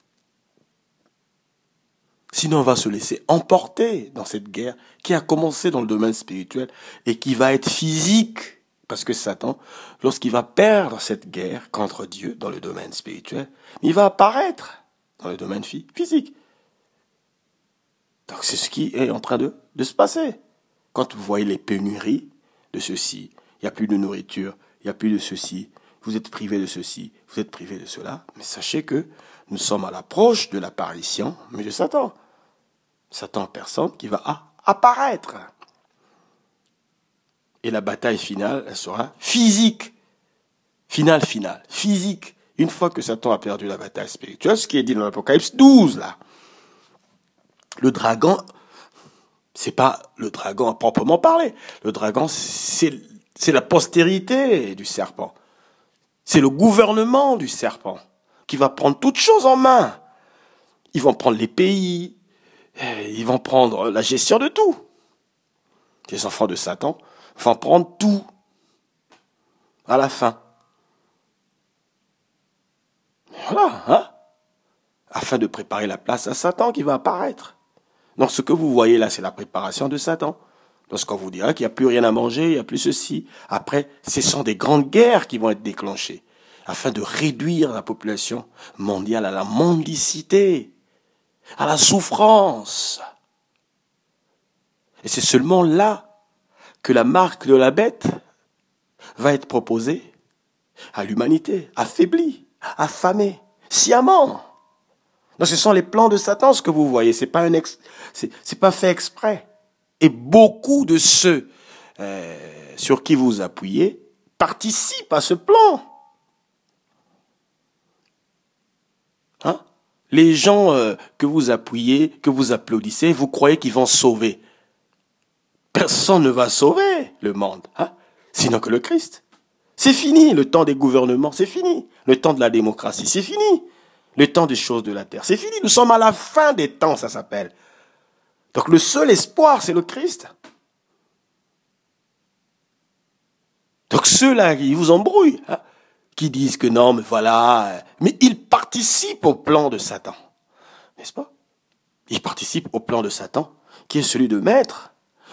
Sinon, on va se laisser emporter dans cette guerre qui a commencé dans le domaine spirituel et qui va être physique. Parce que Satan, lorsqu'il va perdre cette guerre contre Dieu dans le domaine spirituel, il va apparaître dans le domaine physique. Donc c'est ce qui est en train de se passer. Quand vous voyez les pénuries de ceci, il n'y a plus de nourriture, il n'y a plus de ceci, vous êtes privé de ceci, vous êtes privé de cela, mais sachez que nous sommes à l'approche de l'apparition, mais de Satan. Satan en personne qui va apparaître. Et la bataille finale, elle sera physique. Physique. Une fois que Satan a perdu la bataille spirituelle, ce qui est dit dans l'Apocalypse 12, là. Le dragon, c'est pas le dragon à proprement parler. Le dragon, c'est la postérité du serpent. C'est le gouvernement du serpent qui va prendre toutes choses en main. Ils vont prendre les pays, ils vont prendre la gestion de tout. Les enfants de Satan vont prendre tout à la fin. Voilà, hein? Afin de préparer la place à Satan qui va apparaître. Donc ce que vous voyez là, c'est la préparation de Satan. Lorsqu'on vous dira qu'il n'y a plus rien à manger, il n'y a plus ceci. Après, ce sont des grandes guerres qui vont être déclenchées afin de réduire la population mondiale à la mendicité, à la souffrance. Et c'est seulement là que la marque de la bête va être proposée à l'humanité, affaiblie, affamée, sciemment. Donc ce sont les plans de Satan, ce que vous voyez. C'est pas c'est pas fait exprès. Et beaucoup de ceux sur qui vous appuyez participent à ce plan. Hein? Les gens que vous appuyez, que vous applaudissez, vous croyez qu'ils vont sauver. Personne ne va sauver le monde, hein? Sinon que le Christ. C'est fini le temps des gouvernements, c'est fini. Le temps de la démocratie, c'est fini. Le temps des choses de la terre, c'est fini. Nous sommes à la fin des temps, ça s'appelle. Donc le seul espoir, c'est le Christ. Donc ceux-là, ils vous embrouillent, hein, qui disent que non, mais voilà, mais ils participent au plan de Satan, n'est-ce pas? Ils participent au plan de Satan, qui est celui de mettre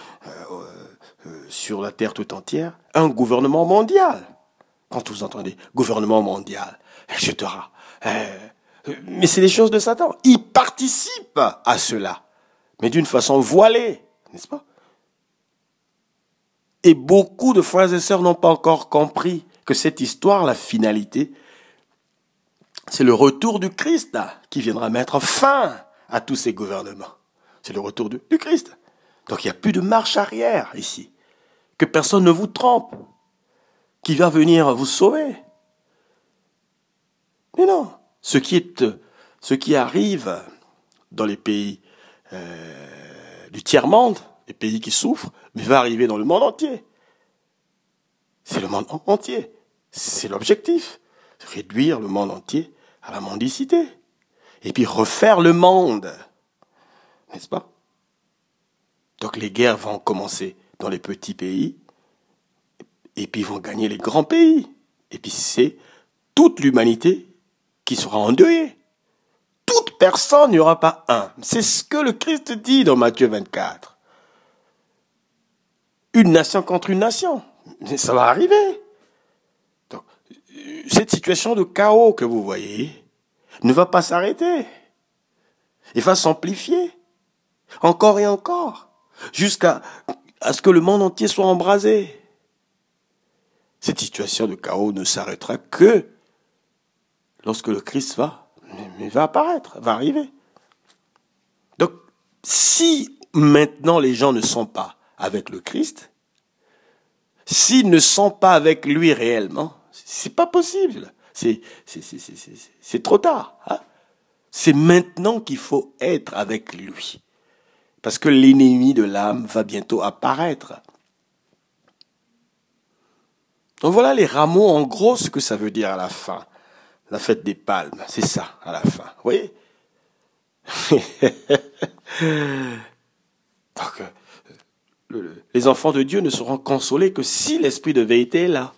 sur la terre tout entière un gouvernement mondial. Quand vous entendez gouvernement mondial, etc. Mais c'est les choses de Satan. Ils participent à cela, mais d'une façon voilée, n'est-ce pas? Et beaucoup de frères et sœurs n'ont pas encore compris que cette histoire, la finalité, c'est le retour du Christ qui viendra mettre fin à tous ces gouvernements. C'est le retour du Christ. Donc il n'y a plus de marche arrière ici. Que personne ne vous trompe. Qui va venir vous sauver. Mais non. Ce qui arrive dans les pays du tiers-monde, les pays qui souffrent, mais va arriver dans le monde entier. C'est le monde entier. C'est l'objectif. Réduire le monde entier à la mendicité. Et puis refaire le monde. N'est-ce pas? Donc les guerres vont commencer dans les petits pays. Et puis ils vont gagner les grands pays. Et puis c'est toute l'humanité qui sera endeuillée. Toute personne, il n'y aura pas un. C'est ce que le Christ dit dans Matthieu 24. Une nation contre une nation. Mais ça va arriver. Donc, cette situation de chaos que vous voyez ne va pas s'arrêter. Il va s'amplifier. Encore et encore. Jusqu'à ce que le monde entier soit embrasé. Cette situation de chaos ne s'arrêtera que lorsque le Christ va apparaître, va arriver. Donc, si maintenant les gens ne sont pas avec le Christ, s'ils ne sont pas avec lui réellement, c'est pas possible. C'est trop tard. Hein? C'est maintenant qu'il faut être avec lui. Parce que l'ennemi de l'âme va bientôt apparaître. Donc voilà les rameaux, en gros, ce que ça veut dire à la fin. La fête des palmes, c'est ça, à la fin. Vous voyez? Donc, les enfants de Dieu ne seront consolés que si l'esprit de vérité est là.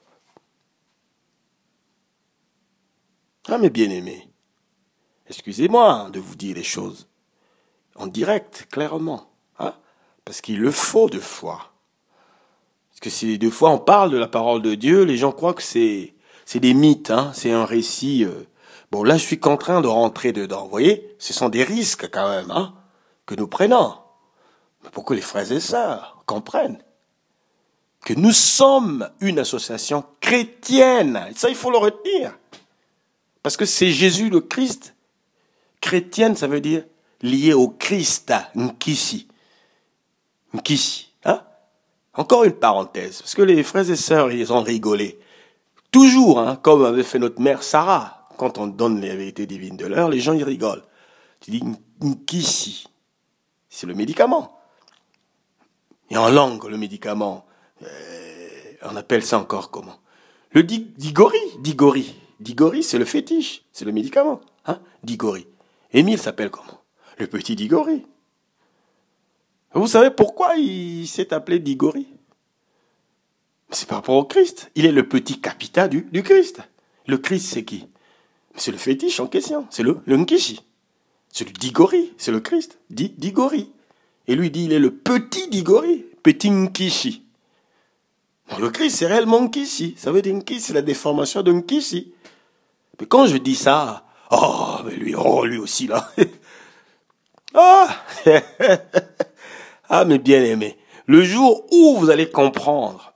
Ah, mes bien-aimés, excusez-moi de vous dire les choses en direct, clairement. Hein? Parce qu'il le faut deux fois. Parce que si deux fois on parle de la parole de Dieu, les gens croient que c'est des mythes, hein, c'est un récit. Bon, là, je suis contraint de rentrer dedans. Vous voyez, ce sont des risques quand même, hein, que nous prenons. Mais pour que les frères et sœurs comprennent que nous sommes une association chrétienne. Et ça, il faut le retenir. Parce que c'est Jésus le Christ. Chrétienne, ça veut dire lié au Christ, Nkishi. Nkishi, hein? Encore une parenthèse, parce que les frères et sœurs, ils ont rigolé. Toujours, hein, comme avait fait notre mère Sarah, quand on donne les vérités divines de l'heure, les gens, ils rigolent. Tu dis Nkishi, c'est le médicament. Et en langue, le médicament, on appelle ça encore comment? Le digori. Digori, c'est le fétiche, c'est le médicament. Hein? Digori. Émile s'appelle comment? Le petit Digori. Vous savez pourquoi il s'est appelé Digori? C'est par rapport au Christ. Il est le petit capital du Christ. Le Christ, c'est qui? C'est le fétiche en question. C'est le Nkishi. C'est le Digori. C'est le Christ. Digori. Et lui dit, il est le petit Digori. Petit Nkishi. Donc, le Christ, c'est réellement Nkishi. Ça veut dire Nkishi, c'est la déformation de Nkishi. Mais quand je dis ça, mais lui aussi, là. Ah, mes bien-aimés. Le jour où vous allez comprendre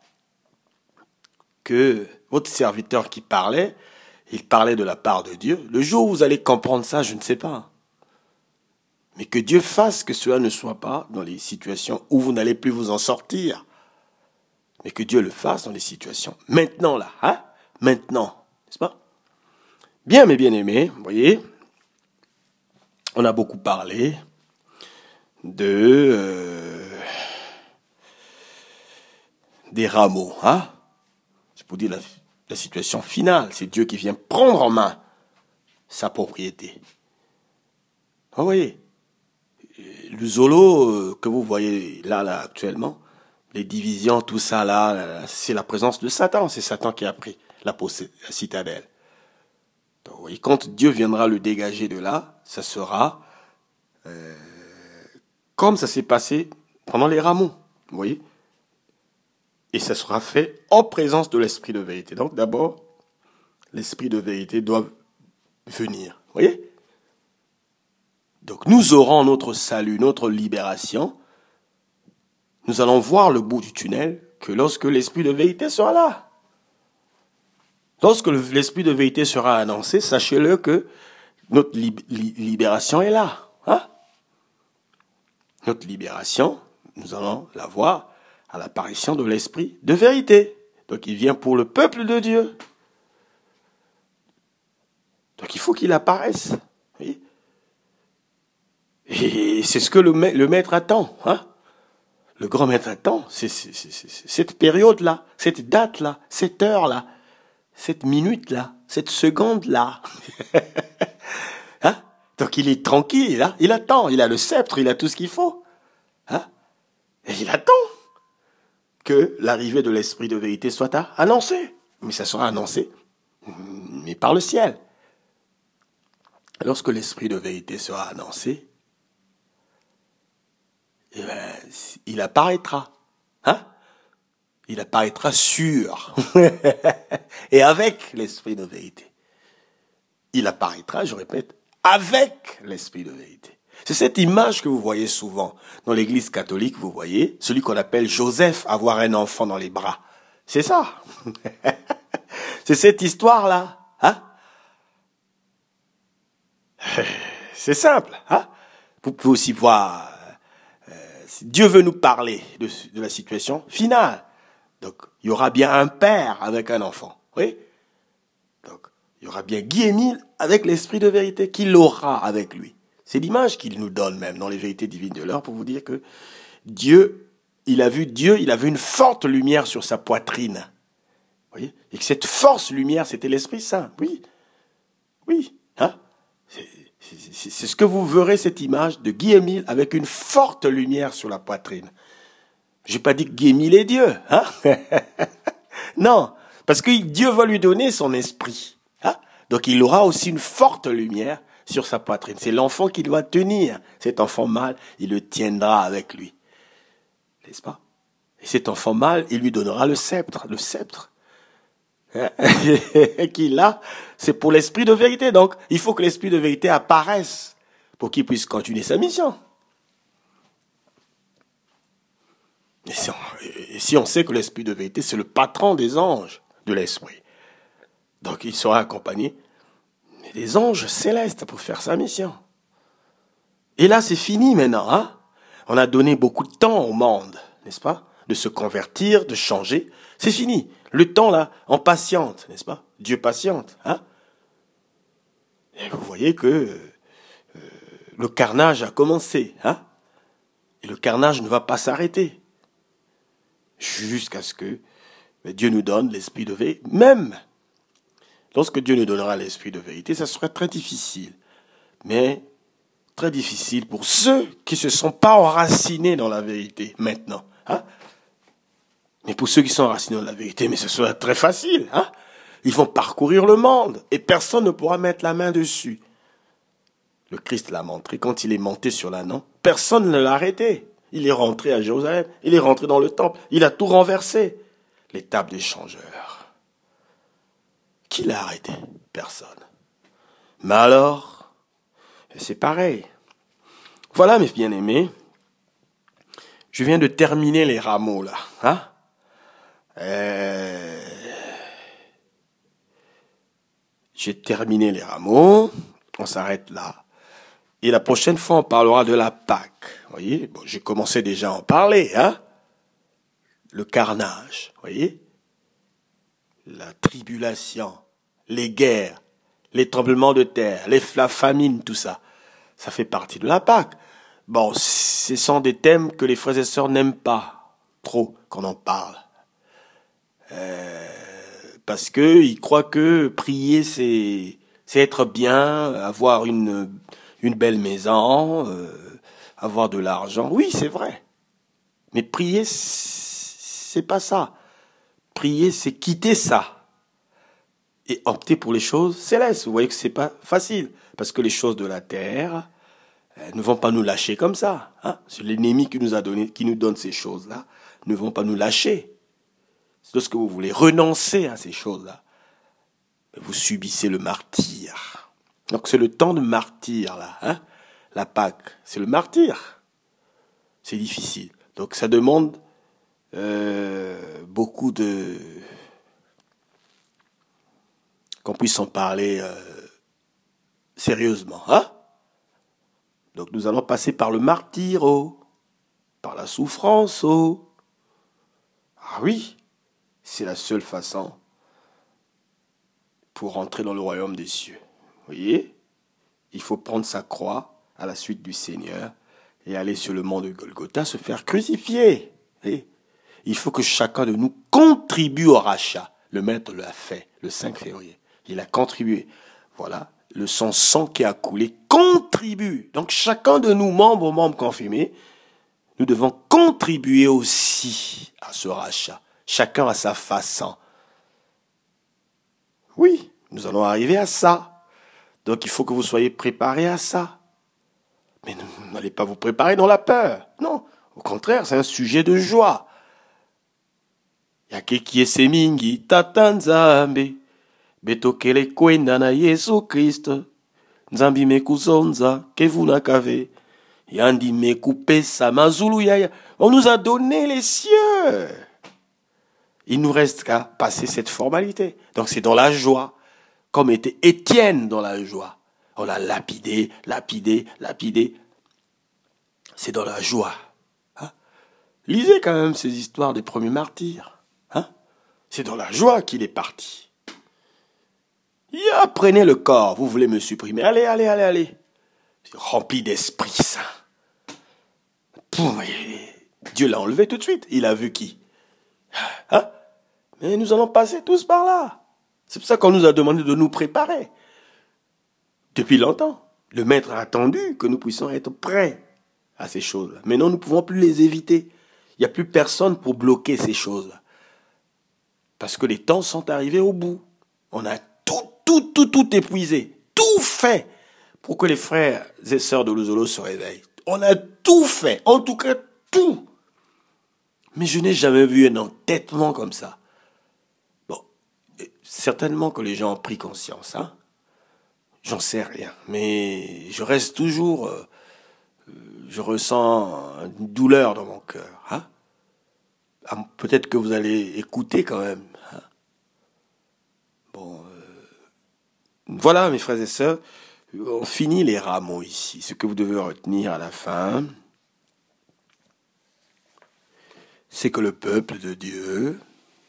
que votre serviteur qui parlait, il parlait de la part de Dieu. Le jour où vous allez comprendre ça, je ne sais pas. Mais que Dieu fasse que cela ne soit pas dans les situations où vous n'allez plus vous en sortir. Mais que Dieu le fasse dans les situations maintenant là, hein? Maintenant, n'est-ce pas? Bien, mes bien-aimés, vous voyez, on a beaucoup parlé des rameaux, hein? C'est pour dire la situation finale. C'est Dieu qui vient prendre en main sa propriété. Vous voyez, le Zolo que vous voyez là actuellement, les divisions, tout ça là, c'est la présence de Satan. C'est Satan qui a pris la citadelle. Donc, et quand Dieu viendra le dégager de là, ça sera comme ça s'est passé pendant les rameaux. Vous voyez? Et ça sera fait en présence de l'esprit de vérité. Donc d'abord, l'esprit de vérité doit venir. Vous voyez? Donc nous aurons notre salut, notre libération. Nous allons voir le bout du tunnel que lorsque l'esprit de vérité sera là. Lorsque l'esprit de vérité sera annoncé, sachez-le que notre libération est là. Hein? Notre libération, nous allons la voir à l'apparition de l'esprit de vérité. Donc il vient pour le peuple de Dieu. Donc il faut qu'il apparaisse. Oui. Et c'est ce que le maître attend. Hein? Le grand maître attend, c'est cette période-là, cette date-là, cette heure-là, cette minute-là, cette seconde-là. Hein? Donc il est tranquille, là, il attend, il a le sceptre, il a tout ce qu'il faut. Hein? Et il attend que l'arrivée de l'esprit de vérité soit annoncée. Mais ça sera annoncé, mais par le ciel. Lorsque l'esprit de vérité sera annoncé, eh ben, il apparaîtra. Hein? Il apparaîtra sûr. Et avec l'esprit de vérité. Il apparaîtra, je répète, avec l'esprit de vérité. C'est cette image que vous voyez souvent dans l'église catholique, vous voyez, celui qu'on appelle Joseph avoir un enfant dans les bras. C'est ça. C'est cette histoire-là. Hein? C'est simple. Hein? Vous pouvez aussi voir, si Dieu veut nous parler de la situation finale. Donc, il y aura bien un père avec un enfant. Oui? Donc, il y aura bien Guy-Émile avec l'esprit de vérité qu'il aura avec lui. C'est l'image qu'il nous donne même dans les vérités divines de l'heure pour vous dire que Dieu, il a vu une forte lumière sur sa poitrine. Vous voyez? Et que cette force lumière, c'était l'Esprit Saint. Oui. Oui. Hein? C'est ce que vous verrez, cette image de Guy-Émile avec une forte lumière sur la poitrine. J'ai pas dit que Guy-Émile est Dieu. Hein? Non. Parce que Dieu va lui donner son esprit. Hein? Donc il aura aussi une forte lumière sur sa poitrine. C'est l'enfant qui doit tenir. Cet enfant mâle, il le tiendra avec lui. N'est-ce pas? Et cet enfant mâle, il lui donnera le sceptre. Le sceptre qu'il a, c'est pour l'esprit de vérité. Donc, il faut que l'esprit de vérité apparaisse pour qu'il puisse continuer sa mission. Et si on sait que l'esprit de vérité, c'est le patron des anges de l'esprit. Donc, il sera accompagné des anges célestes pour faire sa mission. Et là, c'est fini maintenant. Hein? On a donné beaucoup de temps au monde, n'est-ce pas? De se convertir, de changer. C'est fini. Le temps, là, on patiente, n'est-ce pas? Dieu patiente. Hein? Et vous voyez que le carnage a commencé. Hein? Et le carnage ne va pas s'arrêter. Jusqu'à ce que Dieu nous donne l'esprit de vérité. Même lorsque Dieu nous donnera l'esprit de vérité, ça sera très difficile. Mais très difficile pour ceux qui ne se sont pas enracinés dans la vérité maintenant. Hein? Mais pour ceux qui sont enracinés dans la vérité, mais ce sera très facile. Hein? Ils vont parcourir le monde et personne ne pourra mettre la main dessus. Le Christ l'a montré quand il est monté sur l'ânon. Personne ne l'a arrêté. Il est rentré à Jérusalem, il est rentré dans le temple, il a tout renversé. Les tables des changeurs. Qui l'a arrêté? Personne. Mais alors, c'est pareil. Voilà, mes bien-aimés. Je viens de terminer les rameaux, là. Hein? J'ai terminé les rameaux. On s'arrête là. Et la prochaine fois, on parlera de la Pâque. Vous voyez? Bon, j'ai commencé déjà à en parler, hein? Le carnage, vous voyez? La tribulation, les guerres, les tremblements de terre, la famine, tout ça. Ça fait partie de la Pâque. Bon, ce sont des thèmes que les frères et sœurs n'aiment pas trop qu'on en parle. Parce que ils croient que prier, c'est être bien, avoir une belle maison, avoir de l'argent. Oui, c'est vrai. Mais prier, c'est pas ça. Prier, c'est quitter ça. Et opter pour les choses célestes. Vous voyez que c'est pas facile. Parce que les choses de la terre ne vont pas nous lâcher comme ça. Hein? C'est l'ennemi qui nous a donné, qui nous donne ces choses-là, ne vont pas nous lâcher. C'est lorsque vous voulez renoncer à ces choses-là, vous subissez le martyre. Donc c'est le temps de martyr, là. Hein? La Pâque, c'est le martyr. C'est difficile. Donc ça demande beaucoup de... qu'on puisse en parler sérieusement. Hein? Donc nous allons passer par le martyr, oh, par la souffrance. Oh. Ah oui, c'est la seule façon pour rentrer dans le royaume des cieux. Vous voyez? Il faut prendre sa croix à la suite du Seigneur et aller sur le mont de Golgotha se faire crucifier. Et il faut que chacun de nous contribue au rachat. Le maître l'a fait le 5 février. Il a contribué. Voilà, le sang qui a coulé contribue. Donc chacun de nous, membres confirmés, nous devons contribuer aussi à ce rachat. Chacun à sa façon. Oui, nous allons arriver à ça. Donc il faut que vous soyez préparés à ça. Mais n'allez pas vous préparer dans la peur. Non, au contraire, c'est un sujet de joie. Yake kiese mingi tata nzambe betokele kwenda na Yesu Kristo nzambi mekuzonza kevuna kave yandi mekupesa mazulu yaya. On nous a donné les cieux. Il nous reste qu'à passer cette formalité. Donc c'est dans la joie, comme était Étienne dans la joie. On l'a lapidé. C'est dans la joie. Hein? Lisez quand même ces histoires des premiers martyrs. Hein? C'est dans la joie qu'il est parti. Prenez le corps, vous voulez me supprimer. Allez. Rempli d'Esprit Saint. Dieu l'a enlevé tout de suite. Il a vu qui? Hein? Mais nous allons passer tous par là. C'est pour ça qu'on nous a demandé de nous préparer. Depuis longtemps. Le maître a attendu que nous puissions être prêts à ces choses-là. Maintenant, nous ne pouvons plus les éviter. Il n'y a plus personne pour bloquer ces choses-là. Parce que les temps sont arrivés au bout. On a tout épuisé. Tout fait pour que les frères et sœurs de l'Ozolo se réveillent. On a tout fait. En tout cas, tout. Mais je n'ai jamais vu un entêtement comme ça. Bon, certainement que les gens ont pris conscience, hein. J'en sais rien. Mais je reste toujours... je ressens une douleur dans mon cœur, hein. Peut-être que vous allez écouter quand même. Hein. Bon, voilà mes frères et sœurs, on finit les rameaux ici. Ce que vous devez retenir à la fin, c'est que le peuple de Dieu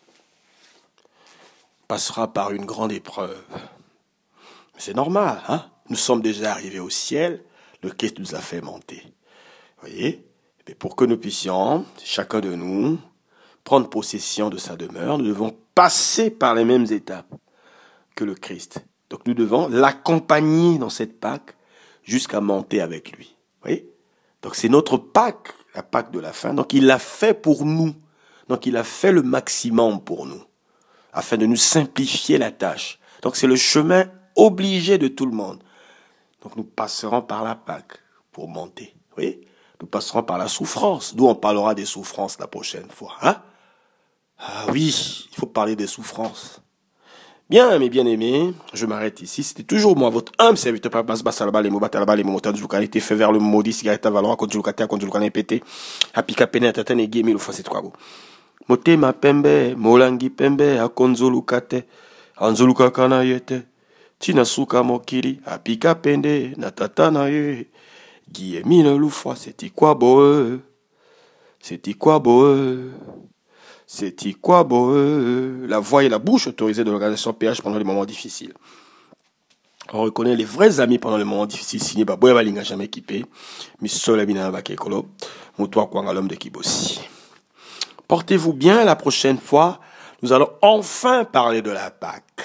passera par une grande épreuve. C'est normal, hein. Nous sommes déjà arrivés au ciel, le Christ nous a fait monter. Vous voyez? Mais pour que nous puissions, chacun de nous, prendre possession de sa demeure, nous devons passer par les mêmes étapes que le Christ. Donc nous devons l'accompagner dans cette Pâque jusqu'à monter avec lui. Vous voyez? Donc c'est notre Pâque, la Pâque de la fin. Donc il l'a fait pour nous. Donc il a fait le maximum pour nous, afin de nous simplifier la tâche. Donc c'est le chemin obligé de tout le monde. Donc nous passerons par la Pâque pour monter. Vous voyez? Nous passerons par la souffrance, d'où on parlera des souffrances la prochaine fois. Hein? Ah oui, il faut parler des souffrances. Bien, mes bien-aimés, je m'arrête ici. C'était toujours moi, votre humble serviteur, Papa Basalaba, les Mobatalaba, les Momotan, du été fait vers le maudit, cigarette à valor, contre Julukate, contre Julukane pété, apika pene, tatane, game, le fois c'est trois beau. Mote ma pembe, molangi pembe, akonzolukate, anzolukakana yete, tinasuka mokiri, apika pende, natatana ye, guillemine loufois, c'est quoi beau, c'est quoi beau. C'est quoi, la voix et la bouche autorisées de l'organisation PH pendant les moments difficiles. On reconnaît les vrais amis pendant les moments difficiles, signés par Boya Balinga jamais équipé, Missola Bina Bakekolo, Moutoua Kwanga l'homme de Kibossi. Portez-vous bien, la prochaine fois, nous allons enfin parler de la Pâque.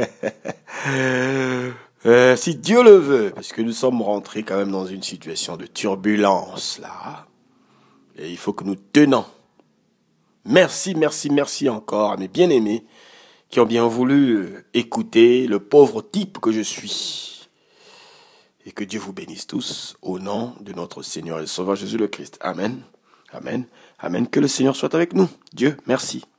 Si Dieu le veut, parce que nous sommes rentrés quand même dans une situation de turbulence, là, et il faut que nous tenons. Merci, merci, merci encore à mes bien-aimés qui ont bien voulu écouter le pauvre type que je suis. Et que Dieu vous bénisse tous au nom de notre Seigneur et Sauveur Jésus le Christ. Amen. Amen. Amen. Que le Seigneur soit avec nous. Dieu, merci.